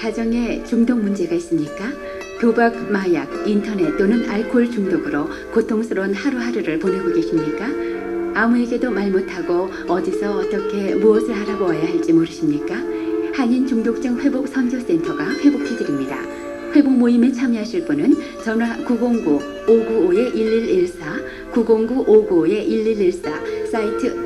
가정에 중독 문제가 있습니까? 도박, 마약, 인터넷 또는 알코올 중독으로 고통스러운 하루하루를 보내고 계십니까? 아무에게도 말 못하고 어디서 어떻게 무엇을 알아보아야 할지 모르십니까? 한인 중독증 회복 선교센터가 회복해드립니다. 회복 모임에 참여하실 분은 전화 909-595-1114, 909-595-1114, 사이트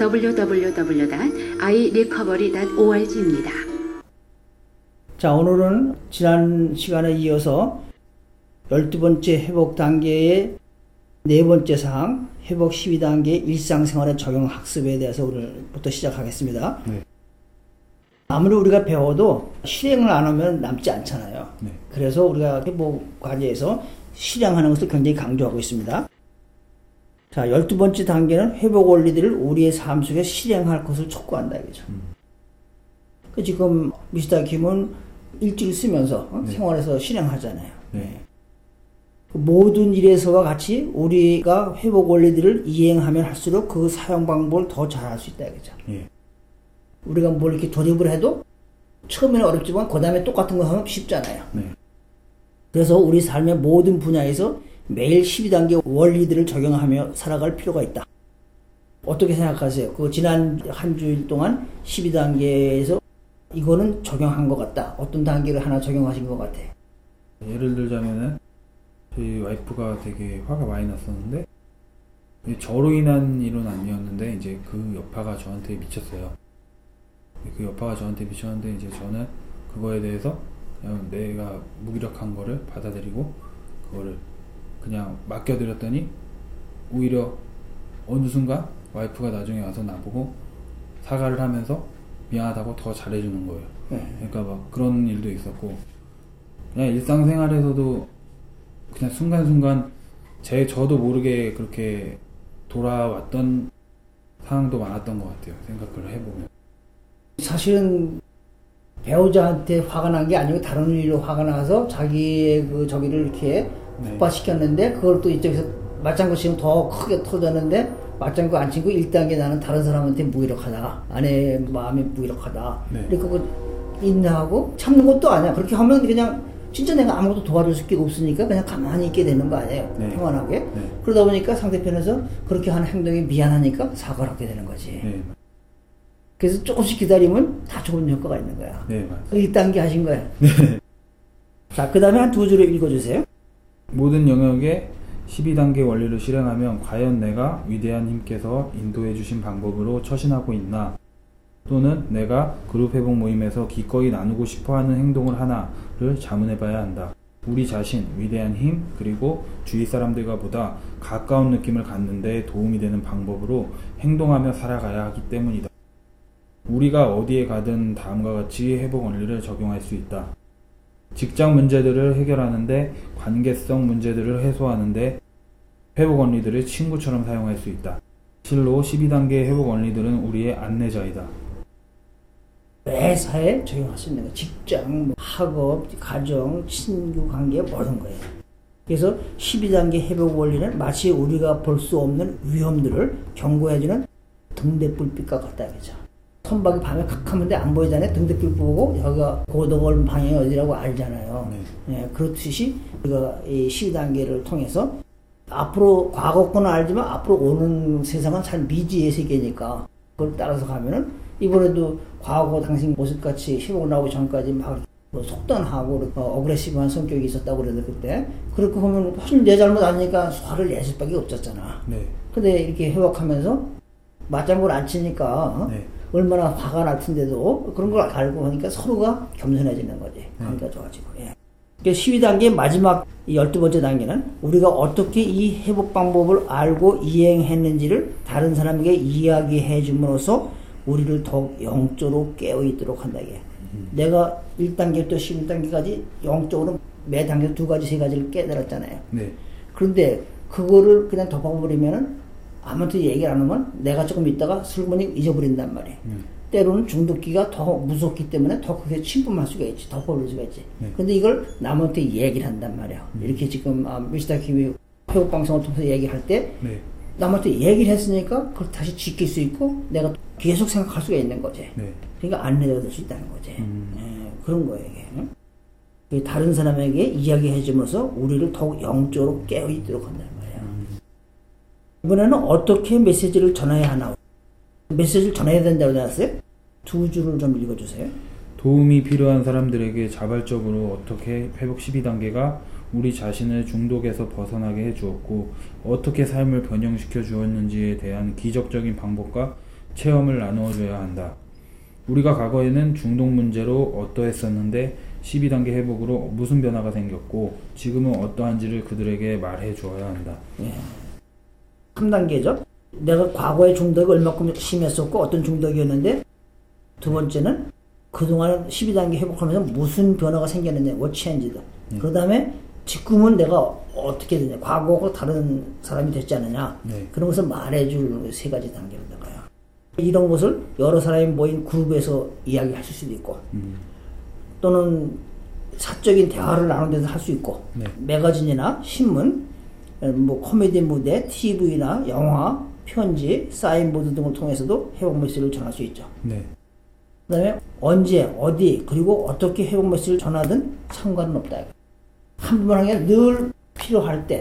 www.irecovery.org입니다. 자, 오늘은 지난 시간에 이어서 12번째 회복 단계의 네 번째 사항, 회복 12단계 일상생활의 적용 학습에 대해서 오늘부터 시작하겠습니다. 네. 아무리 우리가 배워도 실행을 안 하면 남지 않잖아요. 네. 그래서 우리가 회복 과제에서 실행하는 것을 굉장히 강조하고 있습니다. 자, 12번째 단계는 회복 원리들을 우리의 삶 속에 실행할 것을 촉구한다, 이거죠. 지금 미스터 김은 일주일 쓰면서 네. 생활에서 실행하잖아요. 네. 모든 일에서와 같이 우리가 회복 원리들을 이행하면 할수록 그 사용 방법을 더 잘할 수 있다, 이거죠. 네. 우리가 뭘 이렇게 조립을 해도 처음에는 어렵지만 그 다음에 똑같은 거 하면 쉽잖아요. 네. 그래서 우리 삶의 모든 분야에서 매일 12단계 원리들을 적용하며 살아갈 필요가 있다. 어떻게 생각하세요? 그 지난 한 주일 동안 12단계에서 이거는 적용한 것 같다. 어떤 단계를 하나 적용하신 것 같아? 예를 들자면은 저희 와이프가 되게 화가 많이 났었는데 저로 인한 일은 아니었는데 이제 그 여파가 저한테 미쳤어요. 그 여파가 저한테 미쳤는데 이제 저는 그거에 대해서 그냥 내가 무기력한 거를 받아들이고 그거를 그냥 맡겨드렸더니 오히려 어느 순간 와이프가 나중에 와서 나보고 사과를 하면서 미안하다고 더 잘해주는 거예요. 그러니까 막 그런 일도 있었고 그냥 일상생활에서도 그냥 순간순간 저도 모르게 그렇게 돌아왔던 상황도 많았던 것 같아요. 생각을 해보면. 사실은 배우자한테 화가 난 게 아니고 다른 일로 화가 나서 자기의 그 저기를 이렇게 폭발시켰는데 그걸 또 이쪽에서 맞장구 치면 더 크게 터졌는데 맞장구 안 치고 1단계 나는 다른 사람한테 무기력하다. 아내 마음이 무기력하다. 네. 그리고 인내하고 참는 것도 아니야. 그렇게 하면 그냥 진짜 내가 아무것도 도와줄 게 없으니까 그냥 가만히 있게 되는 거 아니에요. 네. 평안하게. 네. 그러다 보니까 상대편에서 그렇게 하는 행동이 미안하니까 사과를 하게 되는 거지. 네. 그래서 조금씩 기다리면 다 좋은 효과가 있는 거야. 네, 맞아요. 1단계 하신 거야. 네. 자, 그 다음에 한 두 줄을 읽어주세요. 모든 영역에 12단계 원리를 실행하면 과연 내가 위대한 힘께서 인도해 주신 방법으로 처신하고 있나? 또는 내가 그룹 회복 모임에서 기꺼이 나누고 싶어하는 행동을 하나를 자문해 봐야 한다. 우리 자신, 위대한 힘, 그리고 주위 사람들과 보다 가까운 느낌을 갖는 데 도움이 되는 방법으로 행동하며 살아가야 하기 때문이다. 우리가 어디에 가든 다음과 같이 회복 원리를 적용할 수 있다. 직장 문제들을 해결하는데, 관계성 문제들을 해소하는데 회복 원리들을 친구처럼 사용할 수 있다. 실로 12단계 회복 원리들은 우리의 안내자이다. 매사에 적용할 수 있는 거예요. 직장, 학업, 가정, 친구 관계 모든 거예요. 그래서 12단계 회복 원리는 마치 우리가 볼 수 없는 위험들을 경고해주는 등대불빛과 같다, 그죠? 선박이 밤에 칵 하는데 안 보이잖아요. 등대불 보고 여기가 고도골 방향이 어디라고 알잖아요. 네, 그렇듯이 우리가 이 12단계를 통해서 앞으로 과거 거는 알지만 앞으로 오는 세상은 잘 미지의 세계니까 그걸 따라서 가면은 이번에도 과거 당신 모습같이 회복 나오기 전까지 막 속단하고 어그레시브한 성격이 있었다고 그랬는데 그때 그렇게 보면 훨씬 내 잘못 아니니까 화를 낼 수밖에 없었잖아. 네. 근데 이렇게 회복하면서 맞장구를 안 치니까 네. 얼마나 화가 날 텐데도 그런 걸 알고 하니까 서로가 겸손해지는 거지. 관계가 좋아지고. 예. 12단계 마지막 12번째 단계는 우리가 어떻게 이 회복 방법을 알고 이행했는지를 다른 사람에게 이야기해 줌으로써 우리를 더욱 영적으로 깨어있도록 한다. 이게. 내가 1단계부터 11단계까지 영적으로 매 단계 2가지, 3가지를 깨달았잖아요. 네. 그런데 그거를 그냥 덮어버리면은 아무한테 얘기를 안 하면 내가 조금 있다가 슬그머니 잊어버린단 말이에요. 때로는 중독기가 더 무섭기 때문에 더 크게 침범할 수가 있지. 덮어버릴 수가 있지. 근데 이걸 남한테 얘기를 한단 말이야. 이렇게 지금 미스터 김이 회복방송을 통해서 얘기할 때 남한테 얘기를 했으니까 그걸 다시 지킬 수 있고 내가 계속 생각할 수가 있는 거지. 그러니까 안내가 될 수 있다는 거지. 그런 거예요, 이게. 다른 사람에게 이야기해줌으로써 우리를 더욱 영적으로 깨어있도록 한단 말이야. 이번에는 어떻게 메시지를 전해야 하나? 메시지를 전해야 된다고 나왔어요? 두 줄을 좀 읽어주세요. 도움이 필요한 사람들에게 자발적으로 어떻게 회복 12단계가 우리 자신을 중독에서 벗어나게 해주었고 어떻게 삶을 변형시켜 주었는지에 대한 기적적인 방법과 체험을 나누어 줘야 한다. 우리가 과거에는 중독 문제로 어떠했었는데 12단계 회복으로 무슨 변화가 생겼고 지금은 어떠한지를 그들에게 말해 주어야 한다. 3단계죠. 내가 과거의 중독이 얼마큼 심했었고 어떤 중독이었는데, 두 번째는 그동안 12단계 회복하면서 무슨 변화가 생겼는지, what changed. 그 다음에 지금은 내가 어떻게 되냐, 과거하고 다른 사람이 됐지 않느냐, 그런 것을 말해줄 세 가지 단계로다가요. 이런 것을 여러 사람이 모인 그룹에서 이야기하실 수도 있고, 또는 사적인 대화를 나누는 데서 할 수 있고, 매거진이나 신문, 뭐 코미디 무대, TV나 영화, 편지, 사인보드 등을 통해서도 회복 메시지를 전할 수 있죠. 그 다음에 언제, 어디, 그리고 어떻게 회복 메시지를 전하든 상관은 없다. 한 번 하는 게 늘 필요할 때.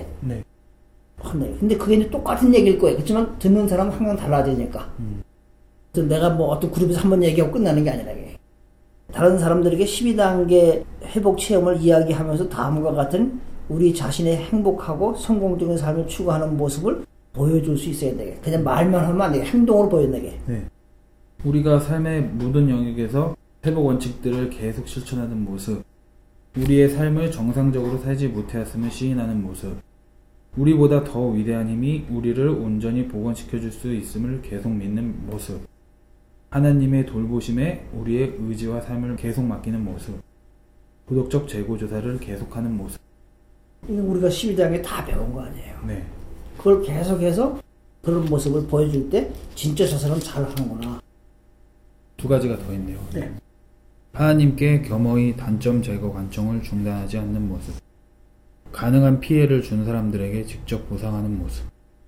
근데 그게 이제 똑같은 얘기일 거예요. 그렇지만 듣는 사람은 항상 달라지니까. 그래서 내가 뭐 어떤 그룹에서 한 번 얘기하고 끝나는 게 아니라, 다른 사람들에게 12단계 회복 체험을 이야기하면서 다음과 같은 우리 자신의 행복하고 성공적인 삶을 추구하는 모습을 보여줄 수 있어야 되게. 그냥 말만 하면 안 되게. 행동으로 보여내게. 우리가 삶의 모든 영역에서 회복 원칙들을 계속 실천하는 모습, 우리의 삶을 정상적으로 살지 못하였음을 시인하는 모습, 우리보다 더 위대한 힘이 우리를 온전히 복원시켜줄 수 있음을 계속 믿는 모습, 하나님의 돌보심에 우리의 의지와 삶을 계속 맡기는 모습, 도덕적 재고조사를 계속하는 모습. 이거 우리가 12단계 다 배운 거 아니에요. 그걸 계속해서 그런 모습을 보여줄 때 진짜 저 사람 잘하는구나. 두 가지가 더 있네요. 하나님께 겸허히 단점 제거 관청을 중단하지 않는 모습, 가능한 피해를 준 사람들에게 직접 보상하는 모습.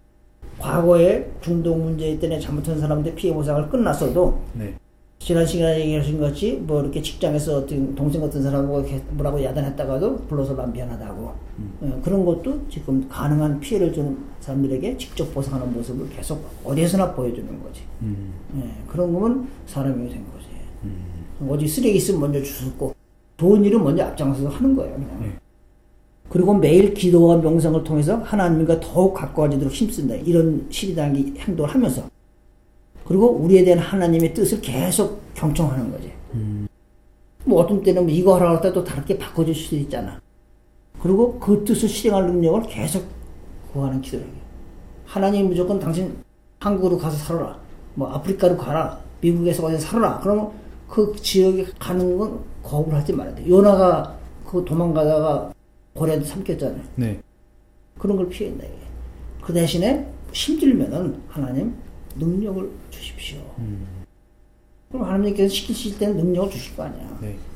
과거에 중독 문제 때문에 잘못한 사람들 피해 보상을 끝났어도 지난 시간에 얘기하신 것 같이 뭐 이렇게 직장에서 어떤 동생 같은 사람하고 뭐라고 야단했다가도 불러서 난 미안하다고 그런 것도 지금 가능한 피해를 주는 사람들에게 직접 보상하는 모습을 계속 어디에서나 보여주는 거지. 그런 거면 사람이 된 거지. 어디 쓰레기 있으면 먼저 주웠고 좋은 일은 먼저 앞장서서 하는 거예요. 그냥. 그리고 매일 기도와 명상을 통해서 하나님과 더욱 가까워지도록 힘쓴다. 이런 12단계 행동을 하면서. 그리고 우리에 대한 하나님의 뜻을 계속 경청하는 거지. 뭐 어떤 때는 뭐 이거 하라고 했다 또 다르게 바꿔줄 수도 있잖아. 그리고 그 뜻을 실행할 능력을 계속 구하는 기도를 해요. 하나님 무조건 당신 한국으로 가서 살아라. 뭐 아프리카로 가라. 미국에서 어디 살아라. 그러면 그 지역에 가는 건 거부를 하지 말아야 돼. 요나가 그 도망가다가 고래도 삼켰잖아요. 그런 걸 피해야 돼. 그 대신에 힘들면은 하나님 능력을 주십시오. 그럼 하나님께서 시키실 때는 능력을 주실 거 아니야.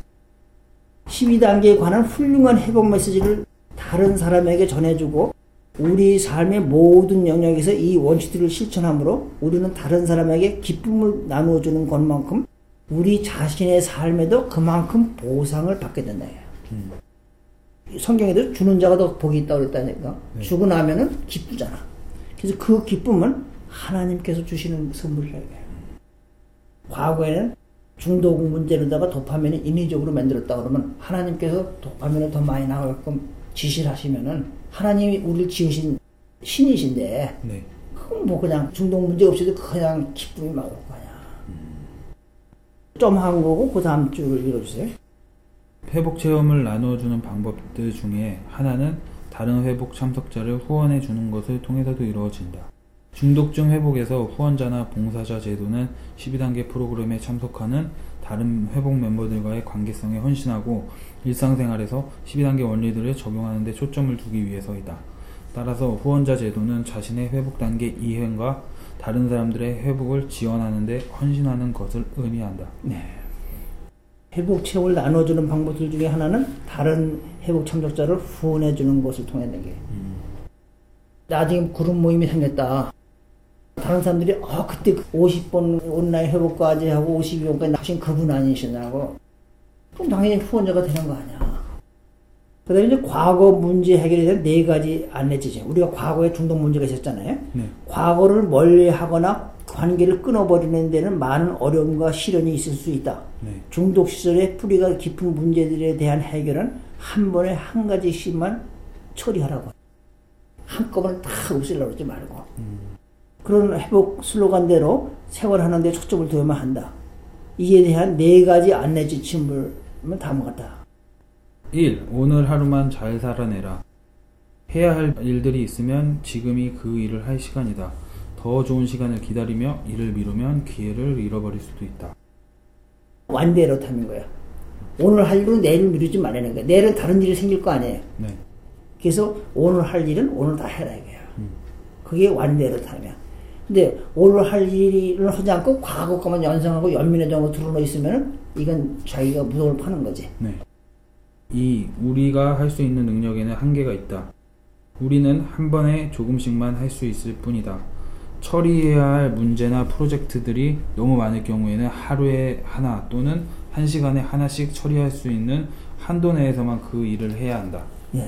12단계에 관한 훌륭한 회복 메시지를 다른 사람에게 전해주고 우리 삶의 모든 영역에서 이 원칙들을 실천함으로 우리는 다른 사람에게 기쁨을 나누어주는 것만큼 우리 자신의 삶에도 그만큼 보상을 받게 된다. 성경에도 주는 자가 더 복이 있다고 그랬다니까. 주고 나면은 기쁘잖아. 그래서 그 기쁨은 하나님께서 주시는 선물이에요. 과거에는 중독 문제로다가 도파민을 인위적으로 만들었다 그러면 하나님께서 도파민을 더 많이 나가게끔 지시를 하시면은 하나님이 우리를 지으신 신이신데 그건 뭐 그냥 중독 문제 없이도 그냥 기쁨이 막 올 거야. 좀 한 거고 그 다음 줄을 읽어주세요. 회복 체험을 나누어주는 방법들 중에 하나는 다른 회복 참석자를 후원해 주는 것을 통해서도 이루어진다. 중독증 회복에서 후원자나 봉사자 제도는 12단계 프로그램에 참석하는 다른 회복 멤버들과의 관계성에 헌신하고 일상생활에서 12단계 원리들을 적용하는 데 초점을 두기 위해서이다. 따라서 후원자 제도는 자신의 회복 단계 이행과 다른 사람들의 회복을 지원하는 데 헌신하는 것을 의미한다. 회복 체험을 나눠주는 방법들 중에 하나는 다른 회복 참석자를 후원해주는 것을 통해 내게. 나중에 그룹 모임이 생겼다. 다른 사람들이 그때 50번 온라인 회복까지 하고 52번까지 하신 그분 아니시냐고. 그럼 당연히 후원자가 되는 거 아니야. 그 다음에 이제 과거 문제 해결에 대한 4가지 안내 지침. 우리가 과거에 중독 문제가 있었잖아요. 네. 과거를 멀리 하거나 관계를 끊어버리는 데는 많은 어려움과 시련이 있을 수 있다. 네. 중독 시절에 뿌리가 깊은 문제들에 대한 해결은 한 번에 한 가지씩만 처리하라고. 한꺼번에 다 없애려고 하지 말고. 그런 회복 슬로건대로 생활하는 데 초점을 두어야만 한다. 이에 대한 4가지 안내 지침을 다음과 같다. 1. 오늘 하루만 잘 살아내라. 해야 할 일들이 있으면 지금이 그 일을 할 시간이다. 더 좋은 시간을 기다리며 일을 미루면 기회를 잃어버릴 수도 있다. 완대로 타는 거야. 오늘 할 일은 내일 미루지 말라는 거야. 내일은 다른 일이 생길 거 아니에요. 네. 그래서 오늘 할 일은 오늘 다 해라 이거야. 그게 완대로 타면. 근데 오늘 할 일을 하지 않고 과거 것만 연상하고 연민의 정도 드러나 있으면 이건 자기가 무덤을 파는 거지. 네. 2. 우리가 할 수 있는 능력에는 한계가 있다. 우리는 한 번에 조금씩만 할 수 있을 뿐이다. 처리해야 할 문제나 프로젝트들이 너무 많을 경우에는 하루에 하나 또는 한 시간에 하나씩 처리할 수 있는 한도 내에서만 그 일을 해야 한다. 예.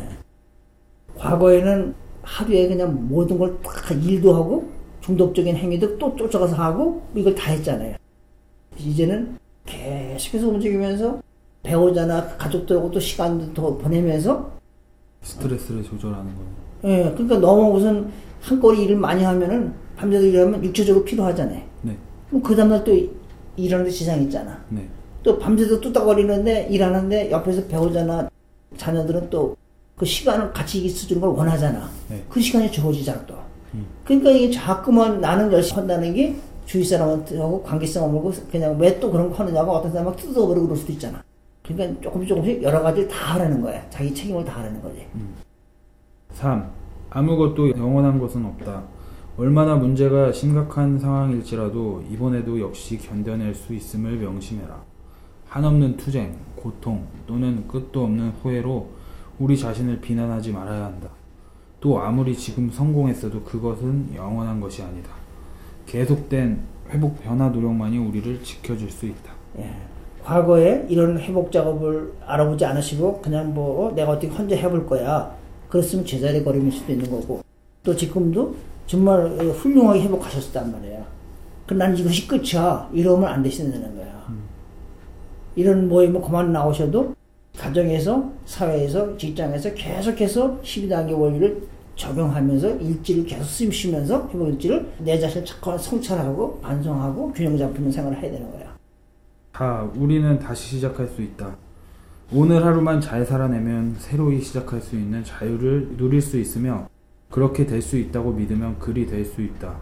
과거에는 하루에 그냥 모든 걸 다 일도 하고 중독적인 행위도 또 쫓아가서 하고 이걸 다 했잖아요. 이제는 계속해서 움직이면서 배우자나 가족들하고 또 시간도 더 보내면서 스트레스를 조절하는 거예요. 예, 그러니까 너무 무슨 한꺼리 일을 많이 하면은 밤새도 일하면 육체적으로 피로하잖아요. 네. 그럼 그 다음날 또 일하는데 지장이 있잖아. 네. 또 밤새도 뚝딱거리는데 일하는데 옆에서 배우자나 자녀들은 또 그 시간을 같이 있어주는 걸 원하잖아. 네. 그 시간이 주어지잖아 또. 그러니까 이게 자꾸만 나는 열심히 한다는 게 주위 사람한테하고 관계성 없고 그냥 왜 또 그런 거 하느냐고 어떤 사람 막 뜯어버리고 그럴 수도 있잖아. 그러니까 조금씩 여러 가지를 다 하라는 거야. 자기 책임을 다 하라는 거지. 3. 아무것도 영원한 것은 없다. 얼마나 문제가 심각한 상황일지라도 이번에도 역시 견뎌낼 수 있음을 명심해라. 한없는 투쟁, 고통 또는 끝도 없는 후회로 우리 자신을 비난하지 말아야 한다. 또 아무리 지금 성공했어도 그것은 영원한 것이 아니다. 계속된 회복 변화 노력만이 우리를 지켜줄 수 있다. 예. 과거에 이런 회복 작업을 알아보지 않으시고 그냥 뭐 내가 어떻게 혼자 해볼 거야. 그랬으면 제자리 걸음일 수도 있는 거고 또 지금도 정말 훌륭하게 회복하셨단 말이야. 난 이것이 끝이야. 이러면 안 되시는 거야. 이런 모임을 그만 나오셔도 가정에서, 사회에서, 직장에서 계속해서 12단계 원리를 적용하면서 일지를 계속 쓰시면서 회복 일지를 내 자신을 자꾸 성찰하고 반성하고 균형 잡히는 생활을 해야 되는 거야. 4. 우리는 다시 시작할 수 있다. 오늘 하루만 잘 살아내면 새로이 시작할 수 있는 자유를 누릴 수 있으며 그렇게 될 수 있다고 믿으면 그리 될 수 있다.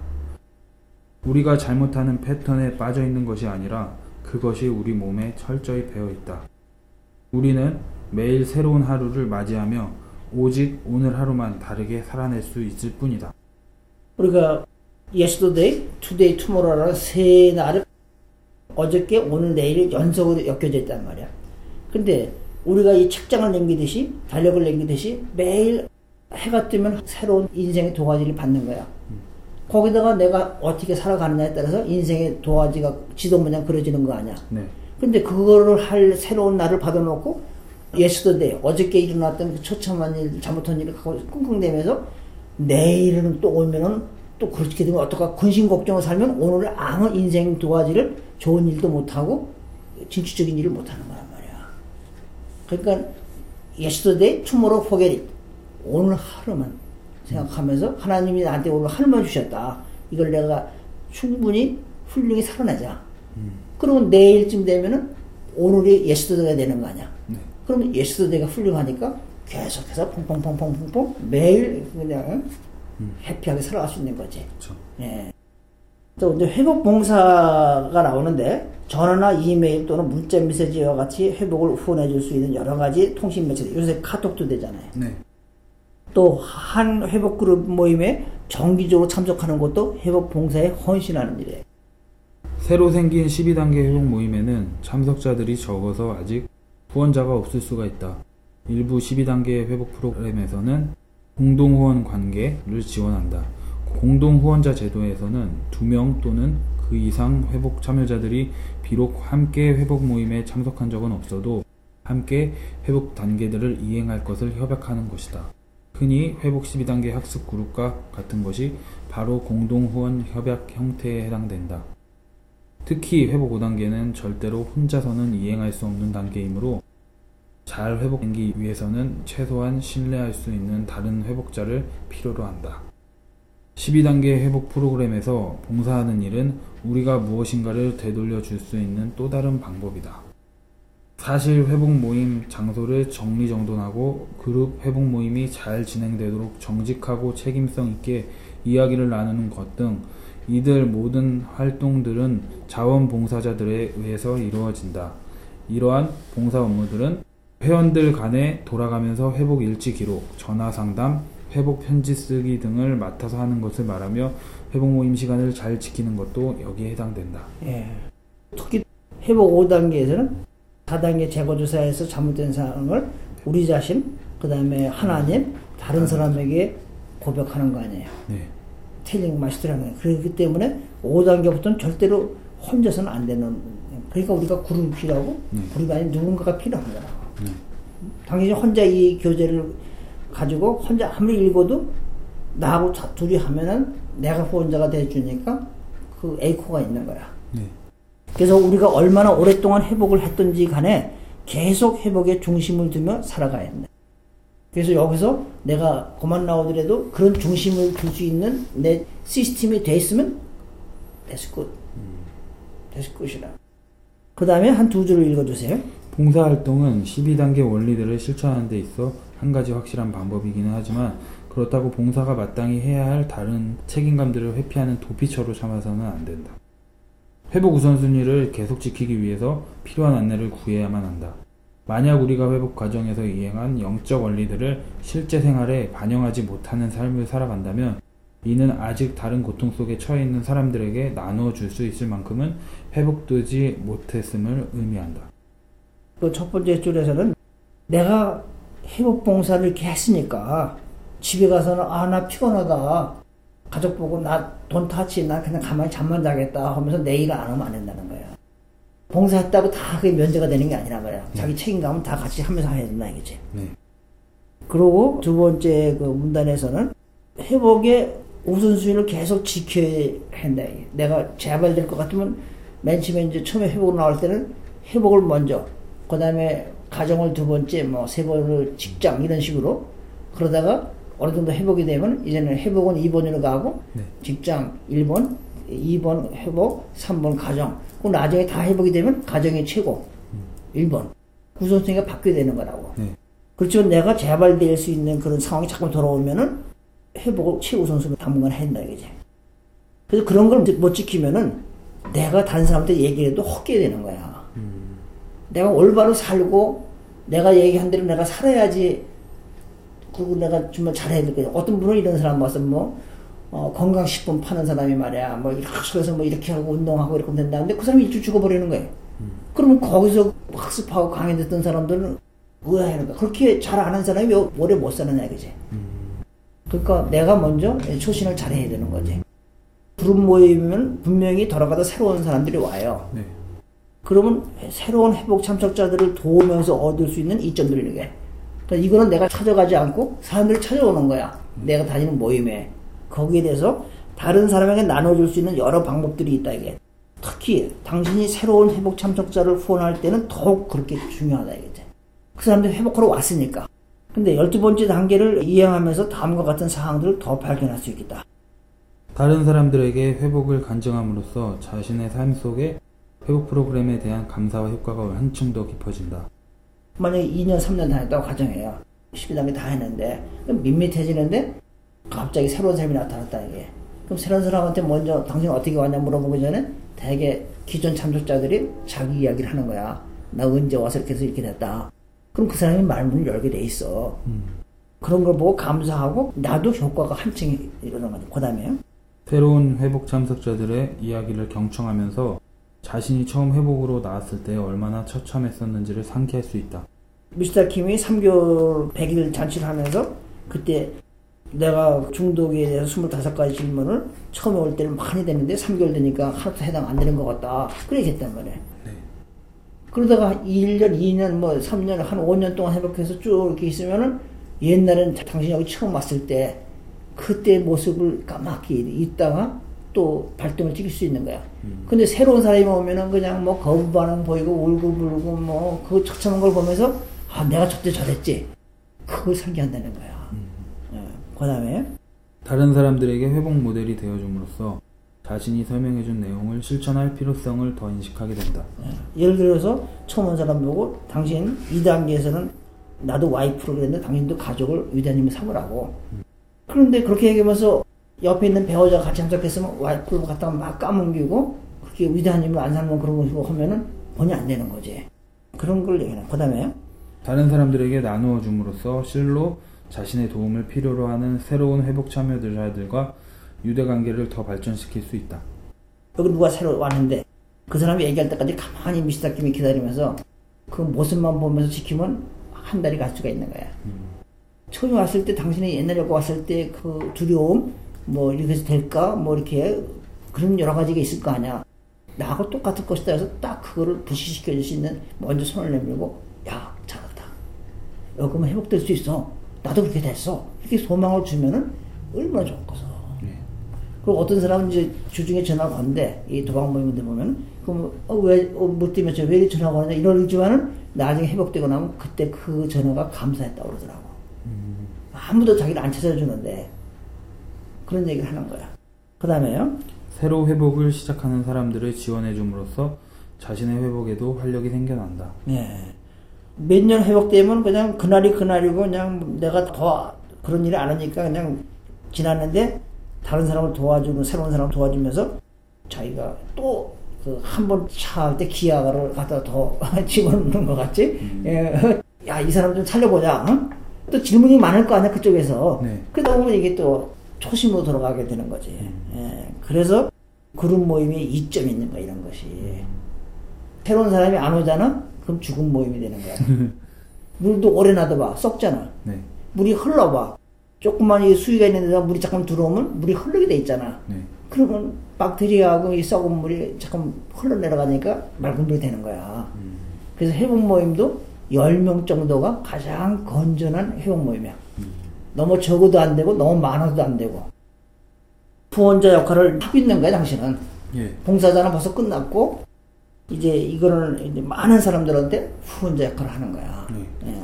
우리가 잘못하는 패턴에 빠져 있는 것이 아니라 그것이 우리 몸에 철저히 배어 있다. 우리는 매일 새로운 하루를 맞이하며 오직 오늘 하루만 다르게 살아낼 수 있을 뿐이다. 우리가 yesterday, today, tomorrow라는 세 날을 어저께, 오늘, 내일이 연속으로 엮여져 있단 말이야. 근데 우리가 이 책장을 남기듯이 달력을 남기듯이 매일 해가 뜨면 새로운 인생의 도화지를 받는 거야. 거기다가 내가 어떻게 살아가느냐에 따라서 인생의 도화지가 지도 모양 그려지는 거 아니야. 네. 근데 그거를 할 새로운 날을 받아놓고 yesterday, 어저께 일어났던 그 처참한 일, 잘못한 일을 끙끙대면서 내일은 또 오면은 또 그렇게 되면 어떡하 근심 걱정을 살면 오늘 아무 인생 도화지를 좋은 일도 못하고 진취적인 일을 못하는 거란 말이야. 그러니까 yesterday, tomorrow, forget it. 오늘 하루만 생각하면서 하나님이 나한테 오늘 하루만 주셨다. 이걸 내가 충분히 훌륭히 살아내자. 그러면 내일쯤 되면은 오늘이 yesterday가 되는 거 아니야. 네. 그러면 yesterday가 훌륭하니까 계속해서 퐁퐁퐁퐁퐁 매일 그냥 해피하게 살아갈 수 있는 거지. 그렇죠. 예. 또 이제 회복 봉사가 나오는데 전화나 이메일 또는 문자 메시지와 같이 회복을 후원해 줄 수 있는 여러 가지 통신 매체. 요새 카톡도 되잖아요. 네. 또 한 회복 그룹 모임에 정기적으로 참석하는 것도 회복 봉사에 헌신하는 일이에요. 새로 생긴 12단계 회복 모임에는 참석자들이 적어서 아직 후원자가 없을 수가 있다. 일부 12단계 회복 프로그램에서는 공동후원 관계를 지원한다. 공동후원자 제도에서는 2명 또는 그 이상 회복 참여자들이 비록 함께 회복 모임에 참석한 적은 없어도 함께 회복 단계들을 이행할 것을 협약하는 것이다. 흔히 회복 12단계 학습 그룹과 같은 것이 바로 공동후원 협약 형태에 해당된다. 특히 회복 5단계는 절대로 혼자서는 이행할 수 없는 단계이므로 잘 회복되기 위해서는 최소한 신뢰할 수 있는 다른 회복자를 필요로 한다. 12단계 회복 프로그램에서 봉사하는 일은 우리가 무엇인가를 되돌려 줄 수 있는 또 다른 방법이다. 사실 회복 모임 장소를 정리정돈하고 그룹 회복 모임이 잘 진행되도록 정직하고 책임성 있게 이야기를 나누는 것 등 이들 모든 활동들은 자원봉사자들에 의해서 이루어진다. 이러한 봉사 업무들은 회원들 간에 돌아가면서 회복 일지 기록, 전화 상담, 회복 편지 쓰기 등을 맡아서 하는 것을 말하며 회복 모임 시간을 잘 지키는 것도 여기에 해당된다. 예. 특히 회복 5단계에서는 4단계 재고조사에서 잘못된 사항을 우리 자신, 그 다음에 하나님, 다른 사람에게 고백하는 거 아니에요. 네. 텔링 마스터라는 거예요. 그렇기 때문에 5단계부터는 절대로 혼자서는 안 되는, 그러니까 우리가 그룹이 필요하고 그룹이 아닌 누군가가 필요한 거야. 당신이 혼자 이 교재를 가지고 혼자 아무리 읽어도 나하고 둘이 하면은 내가 후원자가 돼주니까 그 에이코가 있는 거야. 그래서 우리가 얼마나 오랫동안 회복을 했던지 간에 계속 회복에 중심을 두며 살아가야 된다. 그래서 여기서 내가 그만 나오더라도 그런 중심을 둘 수 있는 내 시스템이 돼 있으면 that's good. that's good이라. 그 다음에 한 두 줄을 읽어주세요. 봉사활동은 12단계 원리들을 실천하는 데 있어 한 가지 확실한 방법이기는 하지만 그렇다고 봉사가 마땅히 해야 할 다른 책임감들을 회피하는 도피처로 삼아서는 안 된다. 회복 우선순위를 계속 지키기 위해서 필요한 안내를 구해야만 한다. 만약 우리가 회복 과정에서 이행한 영적 원리들을 실제 생활에 반영하지 못하는 삶을 살아간다면 이는 아직 다른 고통 속에 처해 있는 사람들에게 나누어 줄 수 있을 만큼은 회복되지 못했음을 의미한다. 그 첫 번째 줄에서는 내가 회복 봉사를 이렇게 했으니까 집에 가서는 나 피곤하다. 가족 보고 나 돈 타치 나 그냥 가만히 잠만 자겠다 하면서 내 일 안 하면 안 된다는 거야. 봉사했다고 다 그게 면제가 되는 게 아니란 말이야. 자기 책임감은 다 같이 하면서 해야 된다 이거지. 그리고 두 번째 그 문단에서는 회복의 우선순위를 계속 지켜야 한다. 내가 재발될 것 같으면 맨 처음에 이제 처음에 회복을 나올 때는 회복을 먼저, 그 다음에 가정을 두 번째, 뭐 세 번을 직장 이런 식으로 그러다가 어느 정도 회복이 되면 이제는 회복은 2번으로 가고 직장 1번, 2번 회복, 3번 가정. 그 나중에 다 회복이 되면 가정이 최고 1번. 우선순위가 바뀌어야 되는 거라고. 그렇지만 내가 재발될 수 있는 그런 상황이 자꾸 돌아오면은 회복을 최우선순위로 당분간 해야 된다 이거지. 그래서 그런 걸 못 지키면은 내가 다른 사람한테 얘기해도 헛게 되는 거야. 내가 올바로 살고 내가 얘기한 대로 내가 살아야지. 그리고 내가 정말 잘해야 될 거야. 어떤 분은 이런 사람 봐서 건강식품 파는 사람이 말이야. 학습해서 이렇게 하고 운동하고 이렇게 된다는데 그 사람이 일찍 죽어버리는 거예요. 그러면 거기서 학습하고 강의 듣던 사람들은 의아해하는 거야. 그렇게 잘 아는 사람이 왜 오래 못 사느냐 이거지. 그러니까 내가 먼저 초신을 잘해야 되는 거지. 그룹 모임이면 분명히 돌아가다 새로운 사람들이 와요. 그러면 새로운 회복 참석자들을 도우면서 얻을 수 있는 이점들이 있는 게. 그러니까 이거는 내가 찾아가지 않고 사람들이 찾아오는 거야. 내가 다니는 모임에. 거기에 대해서 다른 사람에게 나눠줄 수 있는 여러 방법들이 있다 이게. 특히 당신이 새로운 회복 참석자를 후원할 때는 더욱 그렇게 중요하다 이거지. 그 사람들이 회복하러 왔으니까. 근데 12번째 단계를 이행하면서 다음과 같은 사항들을 더 발견할 수 있겠다. 다른 사람들에게 회복을 간증함으로써 자신의 삶 속에 회복 프로그램에 대한 감사와 효과가 한층 더 깊어진다. 만약에 2년, 3년 다녔다고 가정해요. 12단계 다 했는데 밋밋해지는데 갑자기 새로운 사람이 나타났다 이게. 그럼 새로운 사람한테 먼저 당신 어떻게 왔냐 물어보기 전에 대개 기존 참석자들이 자기 이야기를 하는 거야. 나 언제 와서 이렇게 해서 이렇게 됐다. 그럼 그 사람이 말문을 열게 돼 있어. 그런 걸 보고 감사하고 나도 효과가 한층 일어나는 거죠. 그 다음에요. 새로운 회복 참석자들의 이야기를 경청하면서 자신이 처음 회복으로 나왔을 때 얼마나 처참했었는지를 상기할 수 있다. 미스터 킴이 3개월 100일 잔치를 하면서 그때 내가 중독에 대해서 25가지 질문을 처음에 올 때는 많이 됐는데 3개월 되니까 하나도 해당 안 되는 것 같다. 그래 얘기했단 말이야. 그러다가 1년, 2년, 뭐 3년, 한 5년 동안 회복해서 쭉 이렇게 있으면은 옛날엔 당신이 여기 처음 왔을 때 그때 모습을 까맣게 있다가 또 발동을 찍을 수 있는 거야. 근데 새로운 사람이 오면은 그냥 뭐 거부 반응 보이고 울고불고 뭐 그 처참한 걸 보면서 아, 내가 저때 저랬지. 그걸 상기한다는 거야. 그 다음에 다른 사람들에게 회복 모델이 되어줌으로써 자신이 설명해준 내용을 실천할 필요성을 더 인식하게 된다. 예를 들어서 처음 온 사람 보고 당신 2단계에서는 나도 와이프로 그랬는데 당신도 가족을 위대님이 삼으라고. 그런데 그렇게 얘기하면서 옆에 있는 배우자가 같이 참석했으면 와이프를 갖다가 막 까뭉기고 그렇게 위대님을 안 삼는 그런 거 하면은 본이 안 되는 거지. 그런 걸 얘기하는. 그 다음에 다른 사람들에게 나누어 줌으로써 실로 자신의 도움을 필요로 하는 새로운 회복 참여자들과 유대관계를 더 발전시킬 수 있다. 여기 누가 새로 왔는데 그 사람이 얘기할 때까지 가만히 미시다킴이 기다리면서 그 모습만 보면서 지키면 한 달이 갈 수가 있는 거야. 처음에 왔을 때 당신이 옛날에 왔을 때 그 두려움 뭐 이렇게 해서 될까 뭐 이렇게 그런 여러 가지가 있을 거 아니야. 나하고 똑같을 것이다 해서 딱 그거를 부시시켜 줄 수 있는 먼저 손을 내밀고 야 잘한다. 여기면 회복될 수 있어. 나도 그렇게 됐어. 이렇게 소망을 주면은 얼마나 좋겠어. 그리고 어떤 사람은 이제 주중에 전화가 왔는데, 이 도박 모임들 보면, 그럼, 뭐 때문에 왜 이렇게 전화가 왔냐, 이러지만은, 나중에 회복되고 나면 그때 그 전화가 감사했다고 그러더라고. 아무도 자기를 안 찾아주는데, 그런 얘기를 하는 거야. 그 다음에요. 새로 회복을 시작하는 사람들을 지원해줌으로써 자신의 회복에도 활력이 생겨난다. 예. 몇 년 회복되면 그냥 그날이 그날이고, 그냥 내가 더 그런 일을 안 하니까 그냥 지났는데, 다른 사람을 도와주고 새로운 사람을 도와주면서 자기가 또 그 한 번 차 할 때 기아를 갖다 더 집어넣는 것 같지? 야, 이 사람 좀 살려보자. 응? 또 질문이 많을 거 아니야 그쪽에서. 네. 그러다 보면 이게 또 초심으로 돌아가게 되는 거지. 그래서 그룹 모임에 이점이 있는 거야 이런 것이. 새로운 사람이 안 오잖아? 그럼 죽은 모임이 되는 거야. 물도 오래 놔둬봐. 썩잖아. 네. 물이 흘러봐. 조금만 이 수위가 있는 데다 물이 잠깐 들어오면 물이 흐르게 돼 있잖아. 네. 그러면 박테리아하고 이 썩은 물이 잠깐 흘러내려가니까 맑은 물이 되는 거야. 그래서 회복 모임도 10명 정도가 가장 건전한 회복 모임이야. 너무 적어도 안 되고 너무 많아도 안 되고. 후원자 역할을 하고 있는 거야 당신은. 예. 봉사자는 벌써 끝났고 이제 이거는 이제 많은 사람들한테 후원자 역할을 하는 거야. 예.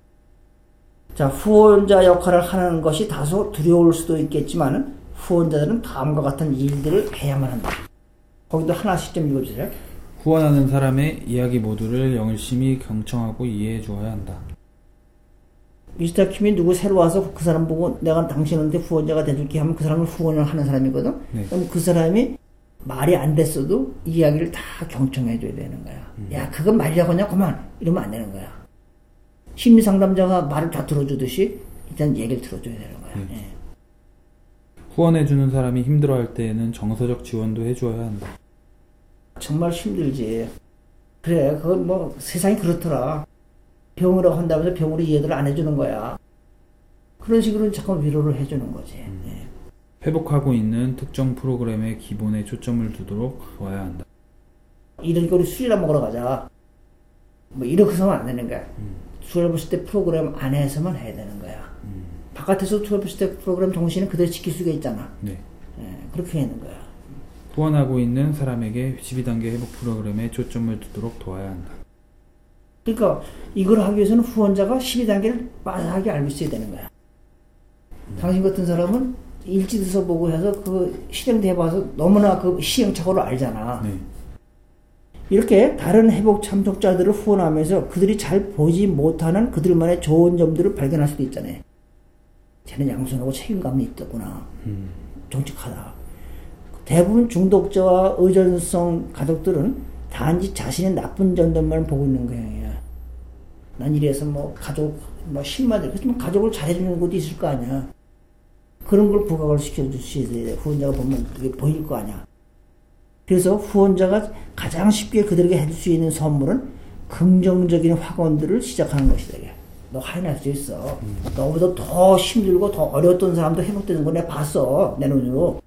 자, 후원자 역할을 하는 것이 다소 두려울 수도 있겠지만 후원자들은 다음과 같은 일들을 해야만 한다. 거기도 하나씩 좀 읽어주세요. 후원하는 사람의 이야기 모두를 열심히 경청하고 이해해 주어야 한다. 미스터 킴이 누구 새로 와서 그 사람 보고 내가 당신한테 후원자가 돼줄게 하면 그 사람을 후원을 하는 사람이거든. 네. 그럼 그 사람이 말이 안 됐어도 이야기를 다 경청해 줘야 되는 거야. 야, 그건 말이라고 하냐? 그만. 이러면 안 되는 거야. 심리상담자가 말을 다 들어주듯이 일단 얘기를 들어줘야 되는 거야. 예. 후원해주는 사람이 힘들어할 때에는 정서적 지원도 해주어야 한다. 정말 힘들지. 그래, 그건 뭐 세상이 그렇더라. 병으로 한다면서 병으로 이해를 안 해주는 거야. 그런 식으로 잠깐 위로를 해주는 거지. 예. 회복하고 있는 특정 프로그램의 기본에 초점을 두도록 도와야 한다. 이러니까 우리 술이나 먹으러 가자. 뭐 이렇게 해서는 안 되는 거야. 투어블 때 프로그램 안에서만 해야 되는 거야. 바깥에서 투어블 때 프로그램 정신은 그대로 지킬 수가 있잖아. 네. 예, 그렇게 하는 거야. 후원하고 있는 사람에게 12단계 회복 프로그램에 초점을 두도록 도와야 한다. 그러니까 이걸 하기 위해서는 후원자가 12단계를 빠삭하게 알고 있어야 되는 거야. 당신 같은 사람은 일지도서 보고 해서 그 실행돼 봐서 너무나 그 시행착오를 알잖아. 네. 이렇게 다른 회복 참석자들을 후원하면서 그들이 잘 보지 못하는 그들만의 좋은 점들을 발견할 수도 있잖아요. 쟤는 양손하고 책임감이 있더구나. 정직하다. 대부분 중독자와 의존성 가족들은 단지 자신의 나쁜 점들만 보고 있는 거야. 난 이래서 뭐 가족 뭐 10만 원 그렇지만 가족을 잘해주는 것도 있을 거 아니야. 그런 걸 부각을 시켜주셔야 돼. 후원자가 보면 그게 보일 거 아니야. 그래서 후원자가 가장 쉽게 그들에게 해줄 수 있는 선물은 긍정적인 확언들을 시작하는 것이다. 너 하인할 수 있어. 너보다 더 힘들고 더 어려웠던 사람도 회복되는 거 내가 봤어. 내 눈으로.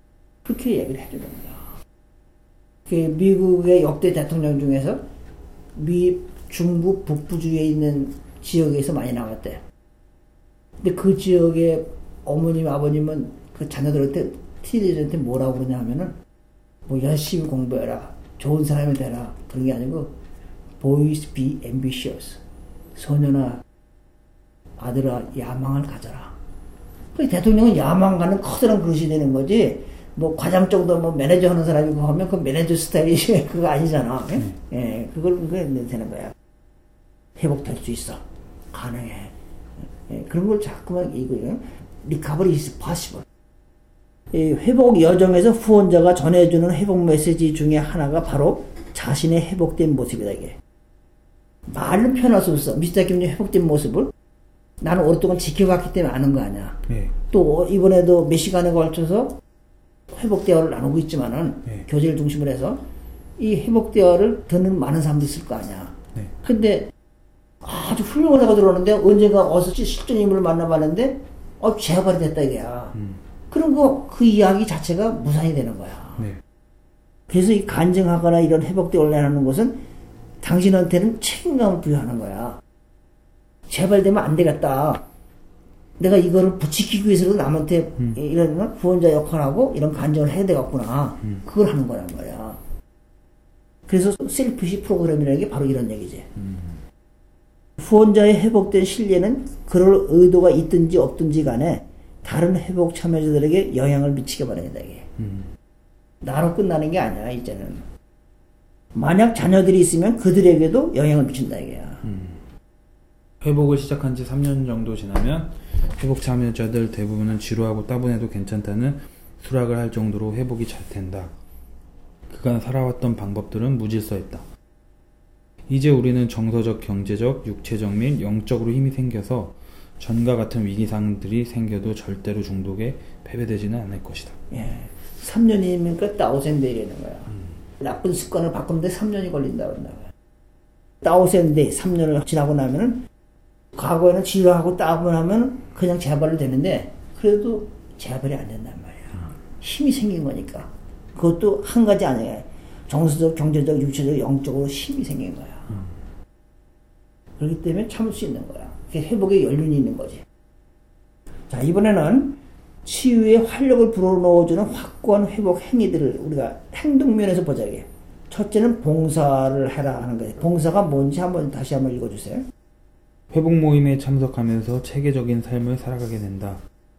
그렇게 얘기를 해주는 거야. 미국의 역대 대통령 중에서 미 중부 북부 주에 있는 지역에서 많이 나왔대요. 근데 그 지역의 어머님 아버님은 그 자녀들한테 티네이저한테 뭐라고 그러냐 하면은 뭐 열심히 공부해라, 좋은 사람이 되라, 그런 게 아니고 boys be ambitious, 소년아 아들아 야망을 가져라. 그 대통령은 야망가는 커다란 그릇이 되는 거지. 뭐 과장 정도 뭐 매니저 하는 사람이고 하면 그 매니저 스타일이 그거 아니잖아. 예, 그걸 되는 거야. 회복될 수 있어, 가능해. 예, 그런 걸 자꾸만 이거예요. Recovery is possible. 이 회복 여정에서 후원자가 전해주는 회복 메시지 중에 하나가 바로 자신의 회복된 모습이다. 이게 말로 표현할 수 없어. 미스터 김의 회복된 모습을 나는 오랫동안 지켜봤기 때문에 아는 거 아니야. 네. 또 이번에도 몇 시간에 걸쳐서 회복 대화를 나누고 있지만은 네. 교제를 중심으로 해서 이 회복 대화를 듣는 많은 사람도 있을 거 아니야. 네. 근데 아주 훌륭한 애가 들어오는데 언젠가 어서 실존 인물을 만나봤는데 재발이 됐다 이게야. 그럼 그 이야기 자체가 무산이 되는 거야. 네. 그래서 이 간증하거나 이런 회복 대화를 하는 것은 당신한테는 책임감을 부여하는 거야. 재발되면 안 되겠다. 내가 이거를 부추기기 위해서도 남한테 이런 후원자 역할하고 이런 간증을 해야 되겠구나. 그걸 하는 거란 말이야. 그래서 셀피시 프로그램이라는 게 바로 이런 얘기지. 후원자의 회복된 신뢰는 그럴 의도가 있든지 없든지 간에 다른 회복 참여자들에게 영향을 미치게 마련이다. 이게. 나로 끝나는 게 아니야 이제는. 만약 자녀들이 있으면 그들에게도 영향을 미친다 이게야. 회복을 시작한 지 3년 정도 지나면 회복 참여자들 대부분은 지루하고 따분해도 괜찮다는 수락을 할 정도로 회복이 잘 된다. 그간 살아왔던 방법들은 무질서했다. 이제 우리는 정서적, 경제적, 육체적 및 영적으로 힘이 생겨서 전과 같은 위기상들이 생겨도 절대로 중독에 패배되지는 않을 것이다. 예. 3년이면 다우센데이라는 거야. 나쁜 습관을 바꾸는데 3년이 걸린다고 한다. 다우센데이 3년을 지나고 나면은 과거에는 지루하고 따분하면 그냥 재발이 되는데 그래도 재발이 안 된단 말이야. 힘이 생긴 거니까. 그것도 한 가지 아니야. 정서적, 경제적, 육체적, 영적으로 힘이 생긴 거야. 그렇기 때문에 참을 수 있는 거야. 그게 회복의 연륜이 있는 거지. 자, 이번에는 치유에 활력을 불어넣어주는 확고한 회복 행위들을 우리가 행동면에서 보자. 이게. 첫째는 봉사를 해라 하는 거예요. 봉사가 뭔지 다시 한번 읽어주세요. 회복 모임에 참석하면서 체계적인 삶을 살아가게 된다.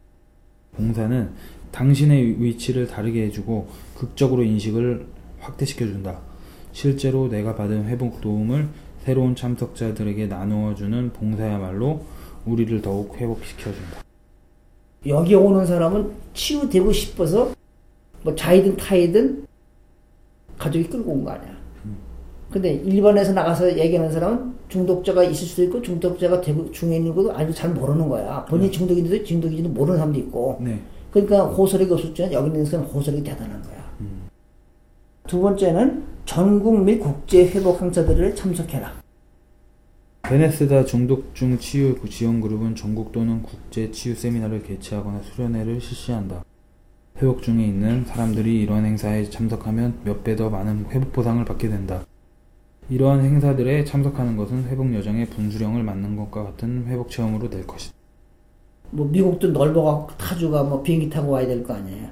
봉사는 당신의 위치를 다르게 해주고 극적으로 인식을 확대시켜준다. 실제로 내가 받은 회복 도움을 새로운 참석자들에게 나누어주는 봉사야말로 우리를 더욱 회복시켜준다. 여기 오는 사람은 치유되고 싶어서 뭐 자이든 타이든 가족이 끌고 온 거 아니야. 근데 일반에서 나가서 얘기하는 사람은 중독자가 있을 수도 있고 중독자가 중에 있는 것도 아직도 잘 모르는 거야. 본인이 중독인지도 중독인지도 모르는 사람도 있고. 네. 그러니까 호소력이 없었지만 여기 있는 사람은 호소력이 대단한 거야. 두 번째는 전국 및 국제 회복 행사들을 참석해라. 베네스다 중독중 치유 지원그룹은 전국 또는 국제 치유 세미나를 개최하거나 수련회를 실시한다. 회복 중에 있는 사람들이 이러한 행사에 참석하면 몇 배 더 많은 회복 보상을 받게 된다. 이러한 행사들에 참석하는 것은 회복 여정의 분수령을 맞는 것과 같은 회복 체험으로 될 것이다. 뭐 미국도 넓어갖고 타주가 뭐 비행기 타고 와야 될 거 아니에요.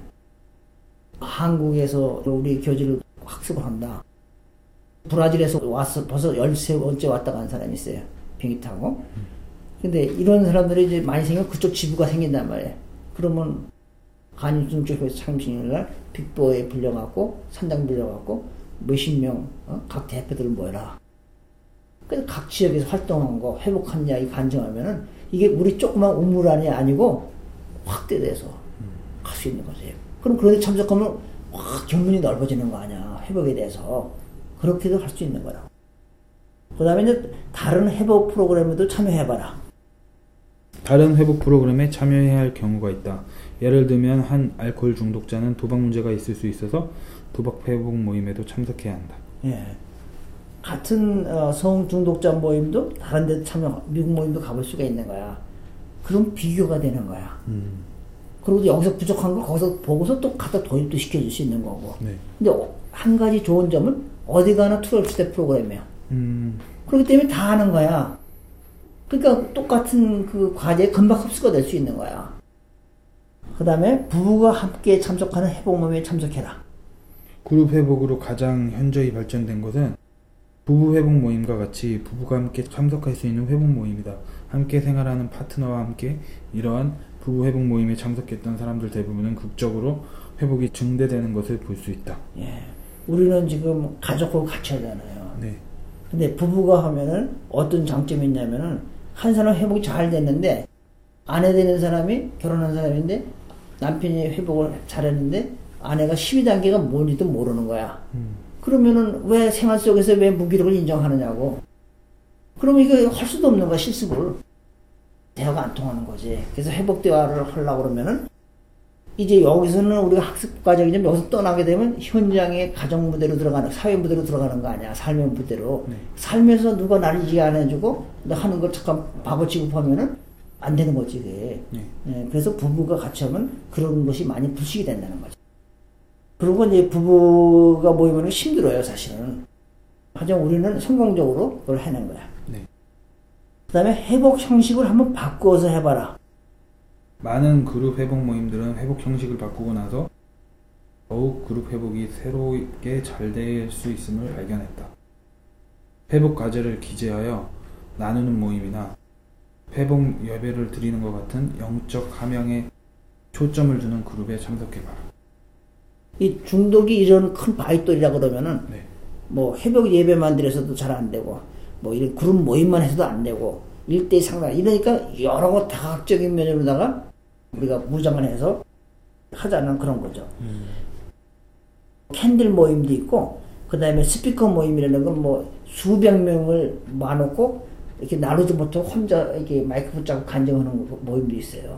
한국에서 우리 교재를 학습을 한다. 브라질에서 와서 벌써 13번째 왔다 간 사람이 있어요. 비행기 타고. 근데 이런 사람들이 이제 많이 생기면 그쪽 지부가 생긴단 말이에요. 그러면 간이중 쪽에서 참신일날 빅보에 불려갖고 산장 불려갖고 몇십 명 각 대표들 모여라. 그래서 각 지역에서 활동한 거 회복한 이야기 간증하면은 이게 우리 조그만 우물 안이 아니고 확대돼서 갈 수 있는 거지. 그럼 그런데 참석하면 확 견문이 넓어지는 거 아니야. 회복에 대해서. 그렇게도 할 수 있는 거라. 그 다음에 이제 다른 회복 프로그램에도 참여해봐라. 다른 회복 프로그램에 참여해야 할 경우가 있다. 예를 들면 한 알코올 중독자는 도박 문제가 있을 수 있어서 도박 회복 모임에도 참석해야 한다. 예. 같은 성 중독자 모임도 다른 데 미국 모임도 가볼 수가 있는 거야. 그럼 비교가 되는 거야. 그리고 여기서 부족한 걸 거기서 보고서 또 갖다 도입도 시켜줄 수 있는 거고. 네. 근데 한 가지 좋은 점은 어디 가나 12스텝 프로그램이야. 그렇기 때문에 다 하는 거야. 그러니까 똑같은 그 과제에 금방 흡수가 될 수 있는 거야. 그 다음에 부부가 함께 참석하는 회복 모임에 참석해라. 그룹 회복으로 가장 현저히 발전된 것은 부부 회복 모임과 같이 부부가 함께 참석할 수 있는 회복 모임이다. 함께 생활하는 파트너와 함께 이러한 부부 회복 모임에 참석했던 사람들 대부분은 극적으로 회복이 증대되는 것을 볼 수 있다. 예. 우리는 지금 가족하고 같이 하잖아요. 네. 근데 부부가 하면은 어떤 장점이 있냐면은 한 사람 회복이 잘 됐는데 아내 되는 사람이 결혼한 사람인데 남편이 회복을 잘했는데 아내가 12단계가 뭔지도 모르는 거야. 그러면은 왜 생활 속에서 왜 무기력을 인정하느냐고. 그러면 이거 할 수도 없는 거야, 실습을. 대화가 안 통하는 거지. 그래서 회복 대화를 하려고 그러면은 이제 여기서는 우리가 학습 과정이지만 여기서 떠나게 되면 현장의 가정 무대로 들어가는, 사회 무대로 들어가는 거 아니야. 삶의 무대로. 네. 삶에서 누가 나를 이해 안 해주고 나 하는 걸 잠깐 바보 취급하면은 안 되는 거지, 그게. 네. 네. 그래서 부부가 같이 하면 그런 것이 많이 불식이 된다는 거죠. 그리고 이제 부부가 모이면 힘들어요, 사실은. 하지만 우리는 성공적으로 그걸 해낸 거야. 네. 그 다음에 회복 형식을 한번 바꾸어서 해봐라. 많은 그룹 회복 모임들은 회복 형식을 바꾸고 나서 더욱 그룹 회복이 새롭게 잘 될 수 있음을 발견했다. 회복 과제를 기재하여 나누는 모임이나 회복 예배를 드리는 것 같은 영적 함양에 초점을 두는 그룹에 참석해봐라. 이 중독이 이런 큰 바위돌이라 그러면은 네. 뭐 회복 예배만 드려서도 잘 안 되고 뭐 이런 그룹 모임만 해서도 안 되고 1대1 상담 이러니까 여러 거 다각적인 면으로다가 우리가 무장을 해서 하자는 그런 거죠. 캔들 모임도 있고 그 다음에 스피커 모임이라는 건 뭐 수백 명을 모아놓고 이렇게 나누지 못하고 혼자 이렇게 마이크 붙잡고 간증하는 모임도 있어요.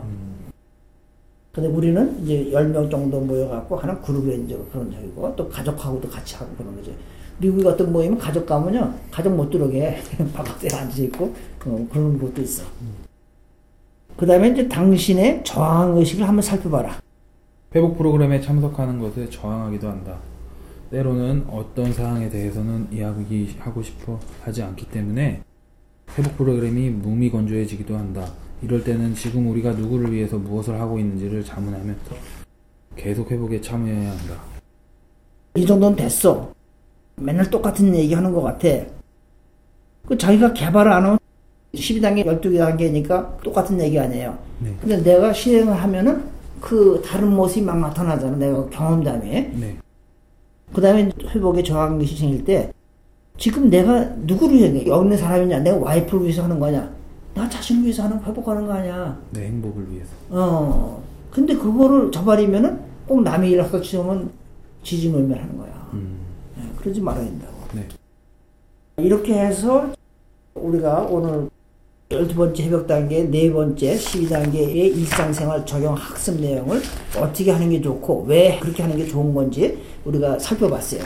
근데 우리는 이제 10명 정도 모여갖고 하는 그룹의 이제 그런 적이고 또 가족하고도 같이 하고 그런 거죠. 미국에 어떤 모임은 가족 가면요, 가족 못 들어오게 바깥에 앉아있고, 그런 것도 있어. 그 다음에 이제 당신의 저항 의식을 한번 살펴봐라. 회복 프로그램에 참석하는 것에 저항하기도 한다. 때로는 어떤 사항에 대해서는 이야기하고 싶어 하지 않기 때문에 회복 프로그램이 무미건조해지기도 한다. 이럴 때는 지금 우리가 누구를 위해서 무엇을 하고 있는지를 자문하면서 계속 회복에 참여해야 한다. 이 정도는 됐어. 맨날 똑같은 얘기 하는 것 같아. 그 자기가 개발을 안 하면 12단계, 12단계니까 똑같은 얘기 아니에요. 네. 근데 내가 실행을 하면은 그 다른 모습이 막 나타나잖아. 내가 경험담에. 네. 그 다음에 회복에 저항이 생길 때 지금 내가 누구를 위해 여기 있는 사람이냐, 내가 와이프를 위해서 하는 거냐, 나 자신을 위해서 회복하는 거 아니야. 내 행복을 위해서. 근데 그거를 저버리면은 꼭 남의 일을 하고 치우면 지지멀멸하는 거야. 네, 그러지 말아야 된다고. 네. 이렇게 해서 우리가 오늘 12번째 회복 단계, 4번째 12단계의 일상생활 적용 학습 내용을 어떻게 하는 게 좋고 왜 그렇게 하는 게 좋은 건지 우리가 살펴봤어요.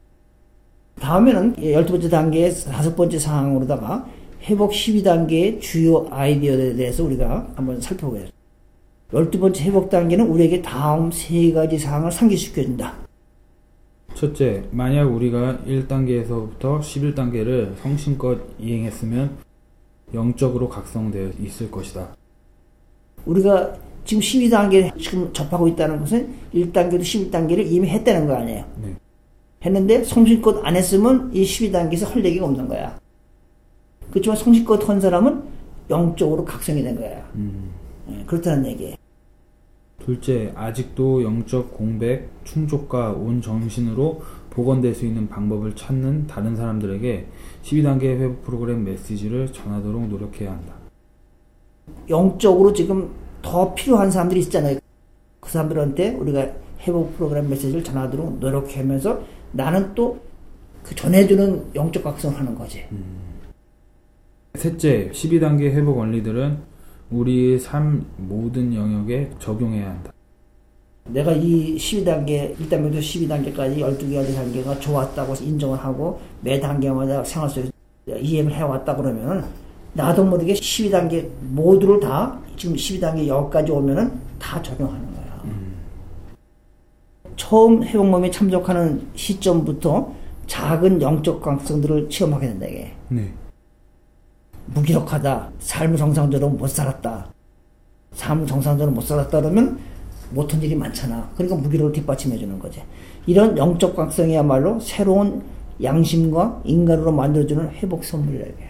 다음에는 12번째 단계의 5번째 사항으로다가 회복 12단계의 주요 아이디어에 대해서 우리가 한번 살펴보겠습니다. 12번째 회복 단계는 우리에게 다음 3가지 사항을 상기시켜준다. 첫째, 만약 우리가 1단계에서부터 11단계를 성심껏 이행했으면 영적으로 각성되어 있을 것이다. 우리가 지금 12단계 지금 접하고 있다는 것은 1단계도 11단계를 이미 했다는 거 아니에요. 네. 했는데 성심껏 안 했으면 이 12단계에서 할 얘기가 없는 거야. 그렇지만 성심껏 한 사람은 영적으로 각성이 된 거야. 네, 그렇다는 얘기예요. 둘째, 아직도 영적 공백, 충족과 온 정신으로 복원될 수 있는 방법을 찾는 다른 사람들에게 12단계 회복 프로그램 메시지를 전하도록 노력해야 한다. 영적으로 지금 더 필요한 사람들이 있잖아요. 그 사람들한테 우리가 회복 프로그램 메시지를 전하도록 노력하면서 나는 또 그 전해주는 영적 각성을 하는 거지. 셋째, 12단계 회복 원리들은 우리의 삶 모든 영역에 적용해야 한다. 내가 이 12단계, 1단계부터 12단계까지 12가지 단계가 좋았다고 인정을 하고 매 단계마다 생활 속에서 이행을 해왔다 그러면은 나도 모르게 12단계 모두를 다 지금 12단계 여기까지 오면은 다 적용하는 거야. 처음 회복 모임에 참석하는 시점부터 작은 영적 강성들을 체험하게 된다 이게. 네. 무기력하다, 삶을 정상적으로 못 살았다, 삶을 정상적으로 못 살았다 그러면 못한 일이 많잖아. 그러니까 무기력을 뒷받침해 주는 거지. 이런 영적 강성이야말로 새로운 양심과 인간으로 만들어주는 회복 선물이라고 해요.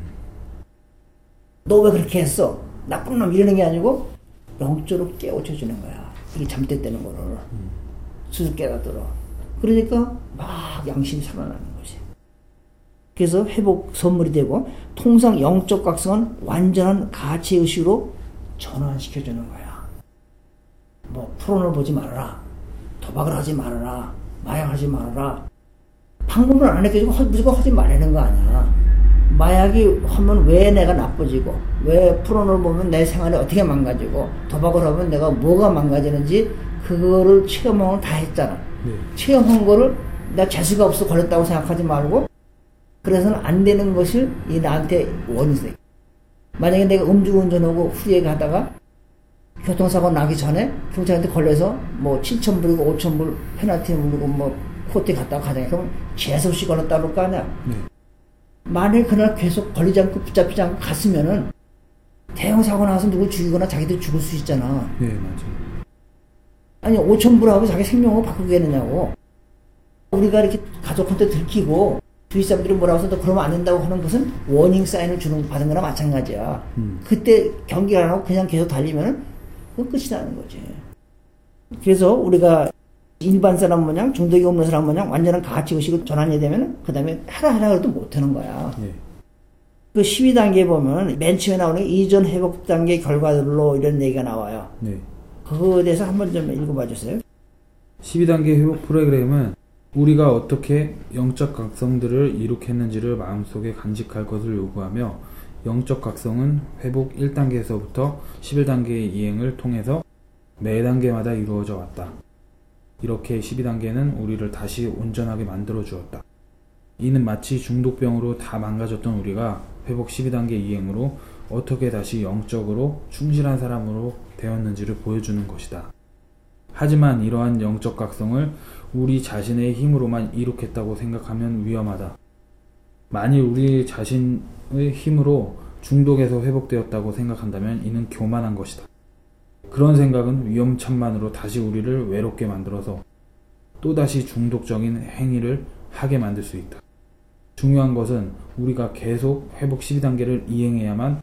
너 왜 그렇게 했어? 나쁜 놈 이러는 게 아니고 영적으로 깨우쳐주는 거야. 이게 잠들때는 거를 스스로 깨닫도록. 그러니까 막 양심이 살아나는 거지. 그래서 회복 선물이 되고, 통상 영적 각성은 완전한 가치의식으로 전환시켜주는 거야. 뭐 프론을 보지 말아라, 도박을 하지 말아라, 마약하지 말아라. 방법을 안 해가지고 무조건 하지 말라는 거 아니야. 마약이 하면 왜 내가 나빠지고, 왜 프론을 보면 내 생활이 어떻게 망가지고, 도박을 하면 내가 뭐가 망가지는지 그거를 체험을 다 했잖아. 네. 체험한 거를 내가 재수가 없어 걸렸다고 생각하지 말고, 그래서는 안 되는 것을 이 나한테 원인이 돼. 만약에 내가 음주운전하고 후에 가다가 교통사고 나기 전에 경찰한테 걸려서 뭐 7,000불이고 5,000불 페널티 물고 뭐 코트에 갔다가 가잖아. 그럼 재수없이 걸렸다 그럴 거 아니야. 네. 만약에 그날 계속 걸리지 않고 붙잡히지 않고 갔으면은 대형 사고 나서 누굴 죽이거나 자기도 죽을 수 있잖아. 네, 맞아요. 아니 5,000불하고 자기 생명을 바꾸겠느냐고. 우리가 이렇게 가족한테 들키고 주위 사람들이 뭐라고 해서 너 그러면 안 된다고 하는 것은 워닝 사인을 받은 거나 마찬가지야. 그때 경계를 안 하고 그냥 계속 달리면은 그건 끝이 나는 거지. 그래서 우리가 일반 사람 모양, 중독이 없는 사람 모양 완전한 가치의식을 전환이 되면 그 다음에 하라 해도 못하는 거야. 네. 그 12단계에 보면 맨 처음에 나오는 이전 회복 단계 결과들로 이런 얘기가 나와요. 네. 그거에 대해서 한번 좀 읽어봐 주세요. 12단계 회복 프로그램은 우리가 어떻게 영적 각성들을 이룩했는지를 마음속에 간직할 것을 요구하며, 영적 각성은 회복 1단계에서부터 11단계의 이행을 통해서 매 단계마다 이루어져 왔다. 이렇게 12단계는 우리를 다시 온전하게 만들어 주었다. 이는 마치 중독병으로 다 망가졌던 우리가 회복 12단계 이행으로 어떻게 다시 영적으로 충실한 사람으로 되었는지를 보여주는 것이다. 하지만 이러한 영적 각성을 우리 자신의 힘으로만 이룩했다고 생각하면 위험하다. 만일 우리 자신의 힘으로 중독에서 회복되었다고 생각한다면 이는 교만한 것이다. 그런 생각은 위험천만으로 다시 우리를 외롭게 만들어서 또다시 중독적인 행위를 하게 만들 수 있다. 중요한 것은 우리가 계속 회복 12단계를 이행해야만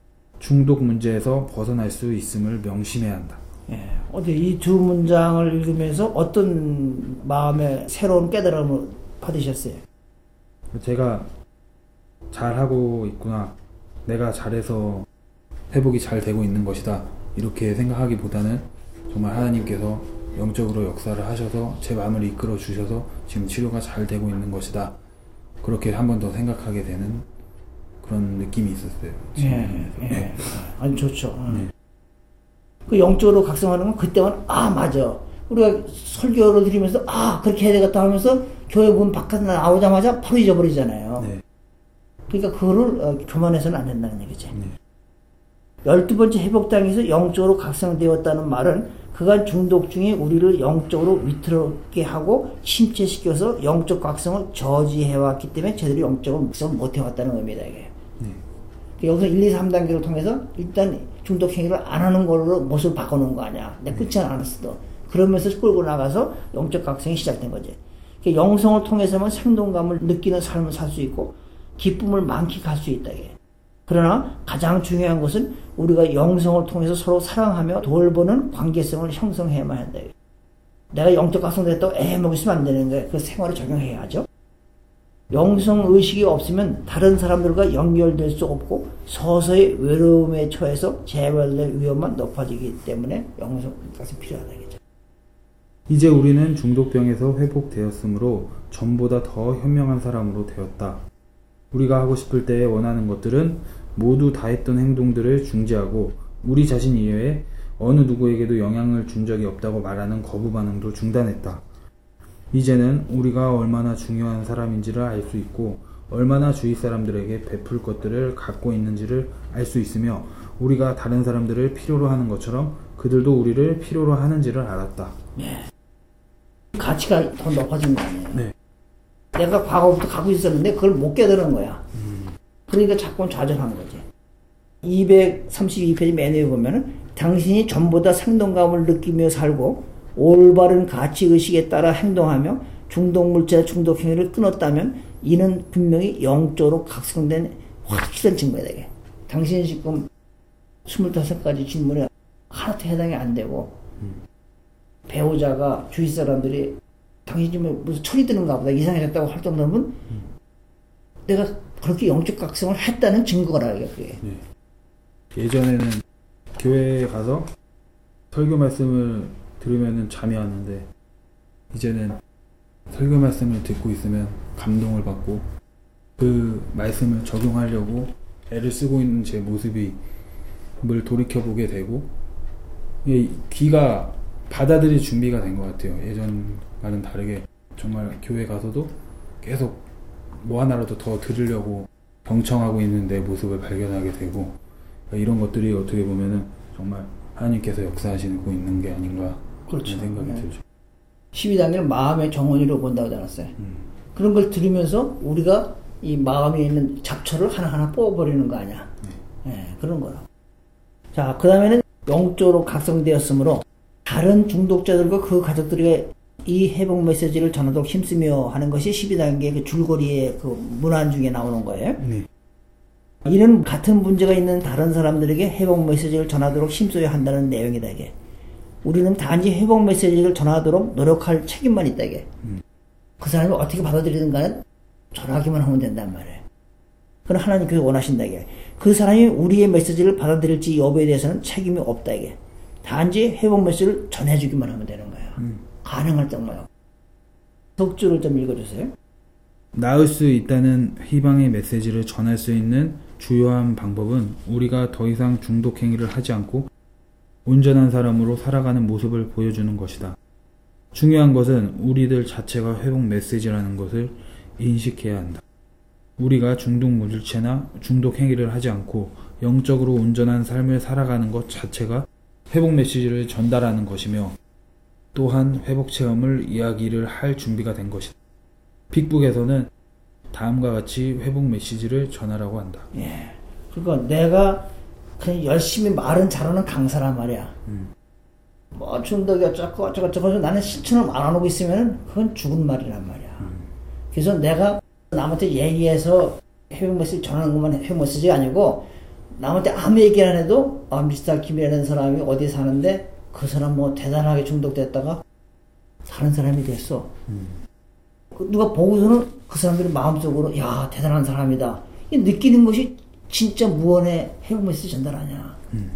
중독 문제에서 벗어날 수 있음을 명심해야 한다. 예, 어디 이 두 문장을 읽으면서 어떤 마음의 새로운 깨달음을 받으셨어요? 제가 잘하고 있구나, 내가 잘해서 회복이 잘 되고 있는 것이다, 이렇게 생각하기보다는 정말 하나님께서 영적으로 역사를 하셔서 제 마음을 이끌어 주셔서 지금 치료가 잘 되고 있는 것이다, 그렇게 한 번 더 생각하게 되는 그런 느낌이 있었어요. 예. 아주 좋죠. 그 영적으로 각성하는 건 그때만 맞아. 우리가 설교를 드리면서 그렇게 해야 되겠다 하면서 교회 문 바깥에 나오자마자 바로 잊어버리잖아요. 네. 그러니까 그거를 교만해서는 안 된다는 얘기죠. 네. 12번째 회복당에서 영적으로 각성되었다는 말은 그간 중독 중에 우리를 영적으로 위태롭게 하고 침체시켜서 영적 각성을 저지해왔기 때문에 제대로 영적으로 각성을 못해왔다는 의미다 이게. 여기서 1, 2, 3단계를 통해서 일단 중독 행위를 안 하는 걸로 모습을 바꿔놓은 거 아니야. 내 끝이 안 왔어도. 그러면서 끌고 나가서 영적 각성이 시작된 거지. 영성을 통해서만 생동감을 느끼는 삶을 살 수 있고 기쁨을 만끽할 수 있다 이게. 그러나 가장 중요한 것은 우리가 영성을 통해서 서로 사랑하며 돌보는 관계성을 형성해야만 한다. 내가 영적 각성됐다고 애먹 있으면 안 되는 거야. 그 생활을 적용해야죠. 영성 의식이 없으면 다른 사람들과 연결될 수 없고 서서히 외로움에 처해서 재발될 위험만 높아지기 때문에 영성 것이 필요하다겠죠. 이제 우리는 중독병에서 회복되었으므로 전보다 더 현명한 사람으로 되었다. 우리가 하고 싶을 때에 원하는 것들은 모두 다 했던 행동들을 중지하고 우리 자신 이외에 어느 누구에게도 영향을 준 적이 없다고 말하는 거부 반응도 중단했다. 이제는 우리가 얼마나 중요한 사람인지를 알 수 있고 얼마나 주위 사람들에게 베풀 것들을 갖고 있는지를 알 수 있으며 우리가 다른 사람들을 필요로 하는 것처럼 그들도 우리를 필요로 하는지를 알았다. 네. 가치가 더 높아진 거 아니에요. 네. 내가 과거부터 갖고 있었는데 그걸 못 깨달은 거야. 그러니까 자꾸 좌절하는 거지. 232페이지 맨 위에 보면은 당신이 전보다 생동감을 느끼며 살고 올바른 가치의식에 따라 행동하며 중독물질의 중독행위를 끊었다면 이는 분명히 영적으로 각성된 확실한 증거다. 이게. 당신이 지금 25가지 질문에 하나도 해당이 안 되고 배우자가 주위 사람들이 당신이 무슨 철이 드는가 보다 이상해졌다고 할 정도면 내가 그렇게 영적 각성을 했다는 증거라 그게. 네. 예전에는 교회에 가서 설교 말씀을 들으면 잠이 왔는데 이제는 설교 말씀을 듣고 있으면 감동을 받고 그 말씀을 적용하려고 애를 쓰고 있는 제 모습을 돌이켜보게 되고 귀가 받아들일 준비가 된 것 같아요. 예전과는 다르게 정말 교회 가서도 계속 뭐 하나라도 더 들으려고 경청하고 있는 내 모습을 발견하게 되고 이런 것들이 어떻게 보면은 정말 하나님께서 역사하시고 있는 게 아닌가 그렇죠. 그런 생각이 네. 들죠. 12단계는 마음의 정원으로 본다고 하지 않았어요. 그런 걸 들으면서 우리가 이 마음에 있는 잡초를 하나하나 뽑아버리는 거 아니야. 네, 그런 거라. 자, 그 다음에는 영적으로 각성되었으므로 다른 중독자들과 그 가족들에게 이 회복 메시지를 전하도록 힘쓰며 하는 것이 12단계 그 줄거리의 그 문안 중에 나오는 거예요. 네. 이는 같은 문제가 있는 다른 사람들에게 회복 메시지를 전하도록 힘써야 한다는 내용이다, 이게. 우리는 단지 회복 메시지를 전하도록 노력할 책임만 있다, 이게. 그 사람이 어떻게 받아들이는가는 전하기만 하면 된단 말이에요. 그건 하나님께서 원하신다, 이게. 그 사람이 우리의 메시지를 받아들일지 여부에 대해서는 책임이 없다, 이게. 단지 회복 메시지를 전해주기만 하면 되는 거예요. 가능할 정도요. 독주를 좀 읽어주세요. 나을 수 있다는 희망의 메시지를 전할 수 있는 주요한 방법은 우리가 더 이상 중독 행위를 하지 않고 온전한 사람으로 살아가는 모습을 보여주는 것이다. 중요한 것은 우리들 자체가 회복 메시지라는 것을 인식해야 한다. 우리가 중독 물질체나 중독 행위를 하지 않고 영적으로 온전한 삶을 살아가는 것 자체가 회복 메시지를 전달하는 것이며 또한 회복 체험을 이야기를 할 준비가 된 것이다. 빅북에서는 다음과 같이 회복 메시지를 전하라고 한다. 예. 그러니까 내가 그냥 열심히 말은 잘하는 강사란 말이야. 뭐 중독이 어쩌고 저쩌고 나는 실천을 안 하고 있으면 그건 죽은 말이란 말이야. 그래서 내가 남한테 얘기해서 회복 메시지 전하는 것만 회복 메시지가 아니고 남한테 아무 얘기 안 해도 미스터 김이라는 사람이 어디 사는데 그 사람 뭐 대단하게 중독됐다가 사는 사람이 됐어. 누가 보고서는 그 사람들이 마음속으로 야 대단한 사람이다 느끼는 것이 진짜 무언의 회복 메시지 전달 아니야.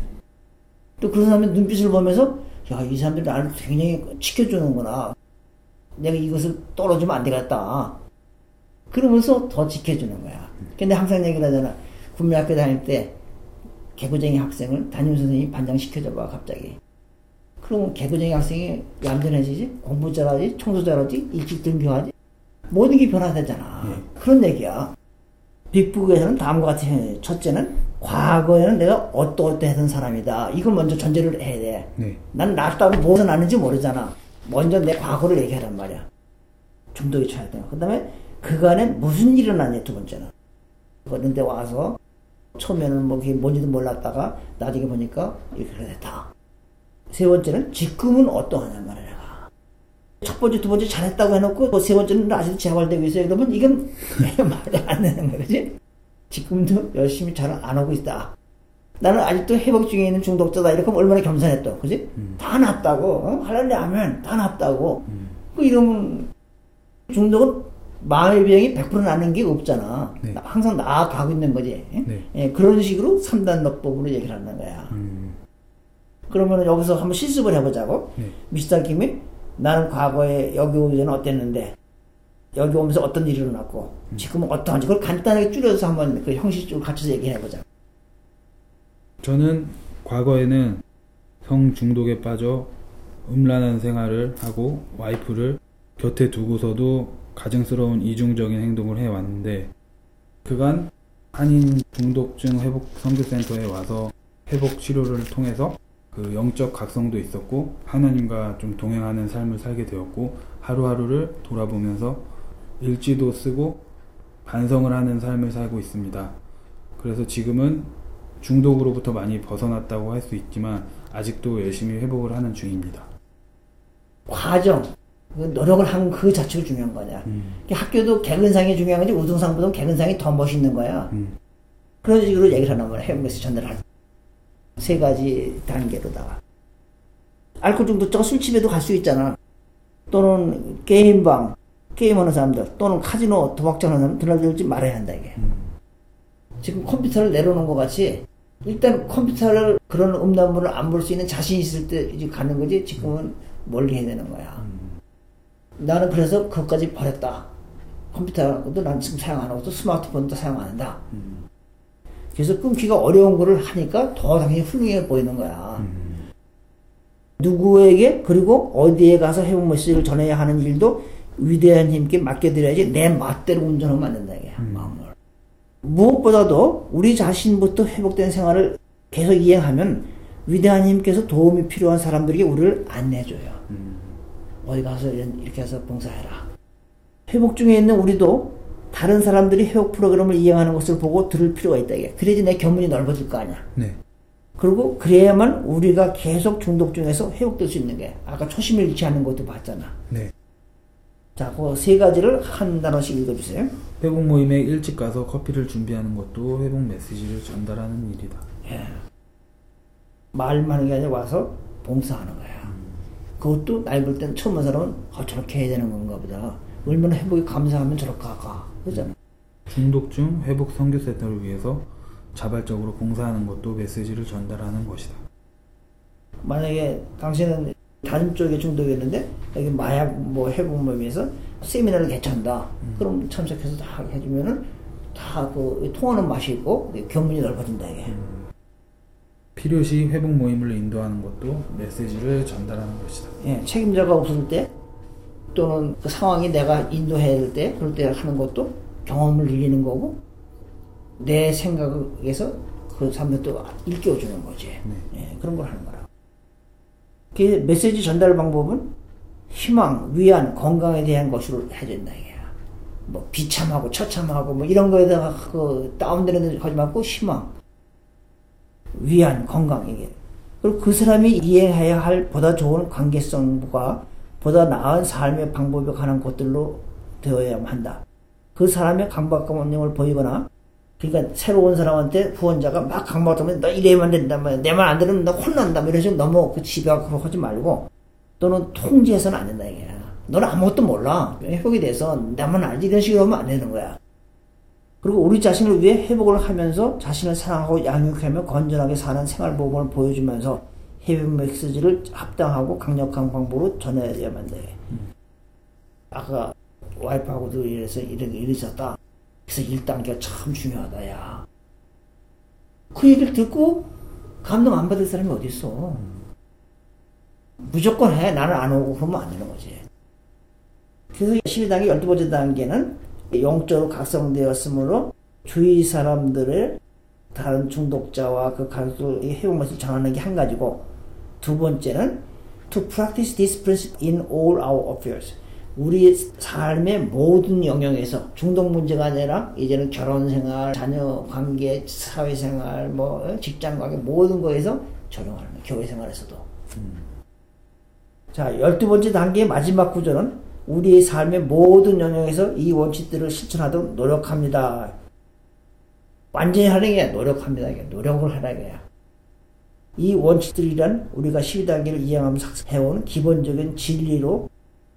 또 그런 사람의 눈빛을 보면서 야 이 사람들이 나를 굉장히 지켜주는구나. 내가 이것을 떨어지면 안 되겠다. 그러면서 더 지켜주는 거야. 근데 항상 얘기를 하잖아. 국민학교 다닐 때 개구쟁이 학생을 담임선생님이 반장시켜줘봐 갑자기. 그러면 개구쟁이 학생이 얌전해지지? 공부 잘하지? 청소 잘하지? 일찍 등교하지? 모든 게 변화되잖아. 그런 얘기야. 빅북에서는 다음과 같이 첫째는 과거에는 내가 어떠했던 사람이다. 이걸 먼저 전제를 해야 돼. 네. 난 나따로 무엇을 아는지 모르잖아. 먼저 내 과거를 얘기하란 말이야. 중독이 쳐야 돼. 그 다음에 그간에 무슨 일이 일어났냐 두 번째는. 그런데 와서 처음에는 뭐 그게 뭔지도 몰랐다가 나중에 보니까 이렇게 됐다. 세 번째는 지금은 어떠하냔 말이야. 내가. 첫 번째, 두 번째 잘했다고 해놓고 세 번째는 아직도 재활되고 있어요. 그러면 이건 말이 안 되는 거야. 그지? 지금도 열심히 잘 안 하고 있다. 나는 아직도 회복 중에 있는 중독자다. 이렇게 하면 얼마나 겸손했다. 그지? 다 낫다고. 할렐루야 하면 다 낫다고. 그 이러면 중독은 마음의 병이 100% 낫는 게 없잖아. 네. 항상 나아가고 있는 거지. 네. 예, 그런 식으로 3단 넉법으로 얘기를 하는 거야. 그러면 여기서 한번 실습을 해보자고. 네. 미스터 김이 나는 과거에 여기 오기 전에 어땠는데 여기 오면서 어떤 일이 일어났고 지금은 어떠한지 그걸 간단하게 줄여서 한번 그 형식적으로 갖춰서 얘기해보자. 저는 과거에는 성 중독에 빠져 음란한 생활을 하고 와이프를 곁에 두고서도 가증스러운 이중적인 행동을 해왔는데 그간 한인 중독증 회복 선교센터에 와서 회복 치료를 통해서 그 영적 각성도 있었고 하나님과 좀 동행하는 삶을 살게 되었고 하루하루를 돌아보면서 일지도 쓰고 반성을 하는 삶을 살고 있습니다. 그래서 지금은 중독으로부터 많이 벗어났다고 할 수 있지만 아직도 열심히 회복을 하는 중입니다. 과정, 노력을 한 그 자체가 중요한 거냐. 학교도 개근상이 중요한 건지 우등상보다 개근상이 더 멋있는 거야. 그런 식으로 얘기를 하는 거야. 해외에서 전달할 세 가지 단계로다가. 알코올 중독자가 술집에도 갈 수 있잖아. 또는 게임방, 게임하는 사람들, 또는 카지노, 도박장 하는 사람 들어들지 말아야 한다, 이게. 지금 컴퓨터를 내려놓은 것 같이, 일단 컴퓨터를 그런 음란물을 안 볼 수 있는 자신 있을 때 이제 가는 거지, 지금은 멀리 해야 되는 거야. 나는 그래서 그것까지 버렸다. 컴퓨터도 난 지금 사용 안 하고, 또 스마트폰도 사용 안 한다. 그래서 끊기가 어려운 거를 하니까 더 당연히 훌륭해 보이는 거야. 누구에게 그리고 어디에 가서 회복 메시지를 전해야 하는 일도 위대한 힘께 맡겨드려야지 내 맛대로 운전하면 안 된다 이게 마음을. 무엇보다도 우리 자신부터 회복된 생활을 계속 이행하면 위대한 힘께서 도움이 필요한 사람들에게 우리를 안내해줘요. 어디 가서 이렇게 해서 봉사해라. 회복 중에 있는 우리도 다른 사람들이 회복 프로그램을 이행하는 것을 보고 들을 필요가 있다 이게. 그래야지 내 견문이 넓어질 거 아니야. 네. 그리고 그래야만 우리가 계속 중독 중에서 회복될 수 있는 게 아까 초심을 잃지 않는 것도 봤잖아. 네. 자, 그 세 가지를 한 단어씩 읽어주세요. 회복 모임에 일찍 가서 커피를 준비하는 것도 회복 메시지를 전달하는 일이다. 예. 말만 하는 게 아니라 와서 봉사하는 거야. 그것도 나이 볼 땐 처음 온 사람은 저렇게 해야 되는 건가 보다. 얼마나 회복이 감사하면 저렇게 가. 그러잖아. 중독 중 회복 선교센터를 위해서 자발적으로 봉사하는 것도 메시지를 전달하는 것이다. 만약에 당신은 다른 쪽에 중독이었는데 여기 마약 뭐 회복 모임에서 세미나를 개최한다. 그럼 참석해서 다 해주면은 다 그 통하는 맛이 있고 견문이 넓어진다 이게. 필요시 회복 모임을 인도하는 것도 메시지를 전달하는 것이다. 예, 책임자가 없을 때 또는 그 상황이 내가 인도해야 될 때 그럴 때 하는 것도 경험을 늘리는 거고 내 생각에서 그 사람들 또 일깨워주는 거지. 예, 그런 걸 하는 거라. 그 메시지 전달 방법은 희망, 위안, 건강에 대한 것으로 해야 된다 이게. 뭐 비참하고 처참하고 뭐 이런 거에다가 그 다운되는 거 하지 말고 희망, 위안, 건강 이게. 그리고 그 사람이 이행해야 할 보다 좋은 관계성과 보다 나은 삶의 방법에 관한 것들로 되어야만 한다. 그 사람의 강박감을 보이거나 그러니까 새로운 사람한테 후원자가 막 강박하면 너 이래야만 된다, 내 말 안 들으면 너 혼난다, 이런 식으로 너무 그 집약으로 하지 말고 또는 통제해서는 안 된다 이게. 너는 아무것도 몰라. 회복에 대해서 나만 알지 이런 식으로 하면 안 되는 거야. 그리고 우리 자신을 위해 회복을 하면서 자신을 사랑하고 양육하며 건전하게 사는 생활모범을 보여주면서 회복 메시지를 합당하고 강력한 방법으로 전해야만 돼. 아까 와이프하고도 이래서 일이 있었다. 그래서 1단계가 참 중요하다, 야. 그 얘기를 듣고 감동 안 받을 사람이 어디 있어. 무조건 해. 나는 안 오고 그러면 안 되는 거지. 그래서 12단계 12번째 단계는 영적으로 각성되었으므로 주위 사람들의 다른 중독자와 그 가족의 회복 모습을 전하는 게 한 가지고 두 번째는 to practice this principle in all our affairs. 우리 삶의 모든 영역에서 중독 문제가 아니라 이제는 결혼생활, 자녀관계, 사회생활, 뭐 직장관계 모든 거에서 적용하는 거예요. 교회생활에서도. 자, 12번째 단계의 마지막 구절은 우리의 삶의 모든 영역에서 이 원칙들을 실천하도록 노력합니다. 완전히 하는 게 노력합니다. 이게 노력을 하라 이거야. 이 원칙들이란 우리가 12단계를 이행하면서 해온 기본적인 진리로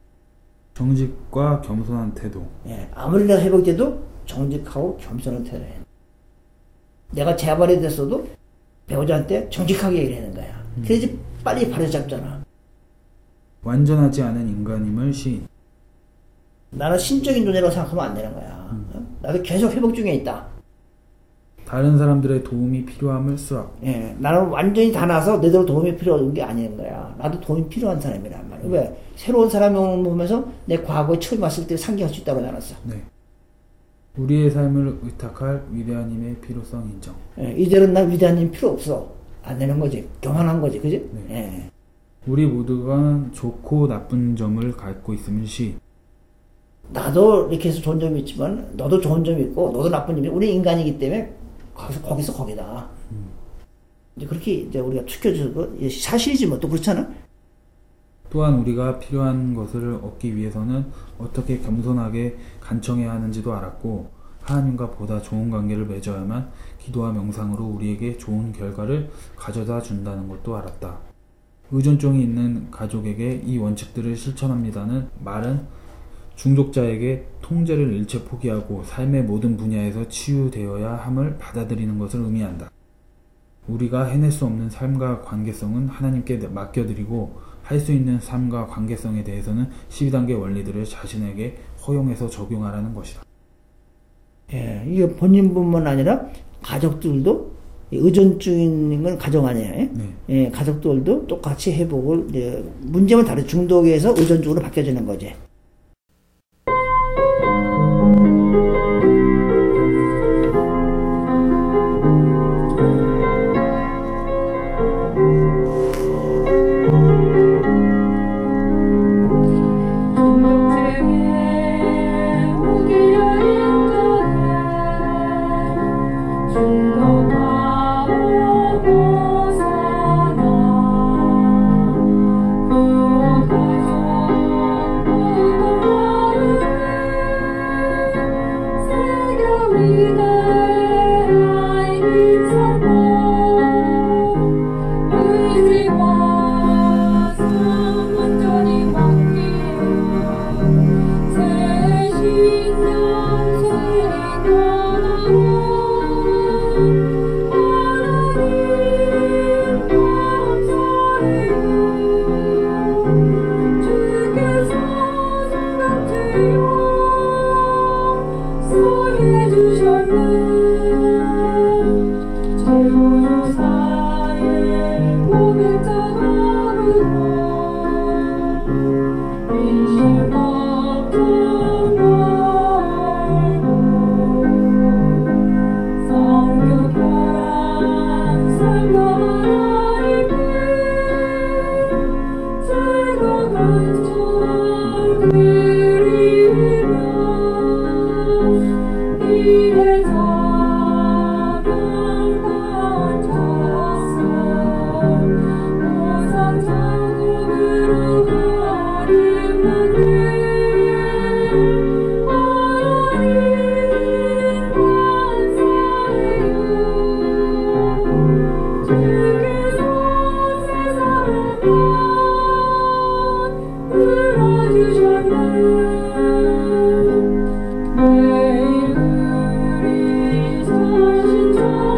정직과 겸손한 태도. 예, 아무리 내가 회복돼도 정직하고 겸손한 태도예요. 내가 재발이 됐어도 배우자한테 정직하게 얘기를 하는 거야. 그래야지 빨리 바로잡잖아. 완전하지 않은 인간임을 시인. 나는 신적인 존재라고 생각하면 안 되는 거야. 나도 계속 회복 중에 있다. 다른 사람들의 도움이 필요함을 수락. 예, 나는 완전히 다 나서 내대로 도움이 필요한 게 아닌 거야. 나도 도움이 필요한 사람이란 말이야. 왜? 새로운 사람이 보면서 내 과거에 처음 왔을 때 상기할 수 있다고 나눴어. 네. 우리의 삶을 의탁할 위대한 힘의 필요성 인정. 예, 이제는 나 위대한 힘 필요 없어. 안 되는 거지. 교만한 거지. 그지? 네. 예. 우리 모두가 좋고 나쁜 점을 갖고 있음을 시. 나도 이렇게 해서 좋은 점이 있지만 너도 좋은 점이 있고 너도 나쁜 점이 있고 우리 인간이기 때문에 거기서 거기다. 이제 그렇게 이제 우리가 투켜주고 사실이지 뭐 또 그렇잖아. 또한 우리가 필요한 것을 얻기 위해서는 어떻게 겸손하게 간청해야 하는지도 알았고 하나님과 보다 좋은 관계를 맺어야만 기도와 명상으로 우리에게 좋은 결과를 가져다 준다는 것도 알았다. 의존증이 있는 가족에게 이 원칙들을 실천합니다는 말은 중독자에게 통제를 일체 포기하고 삶의 모든 분야에서 치유되어야 함을 받아들이는 것을 의미한다. 우리가 해낼 수 없는 삶과 관계성은 하나님께 맡겨드리고 할 수 있는 삶과 관계성에 대해서는 12단계 원리들을 자신에게 허용해서 적용하라는 것이다. 예, 이게 본인뿐만 아니라 가족들도 의존증 있는 건 가정 아니에요. 네. 예, 가족들도 똑같이 회복을 문제만 다른 중독에서 의존증으로 바뀌어지는 거지.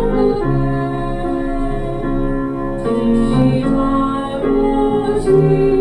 주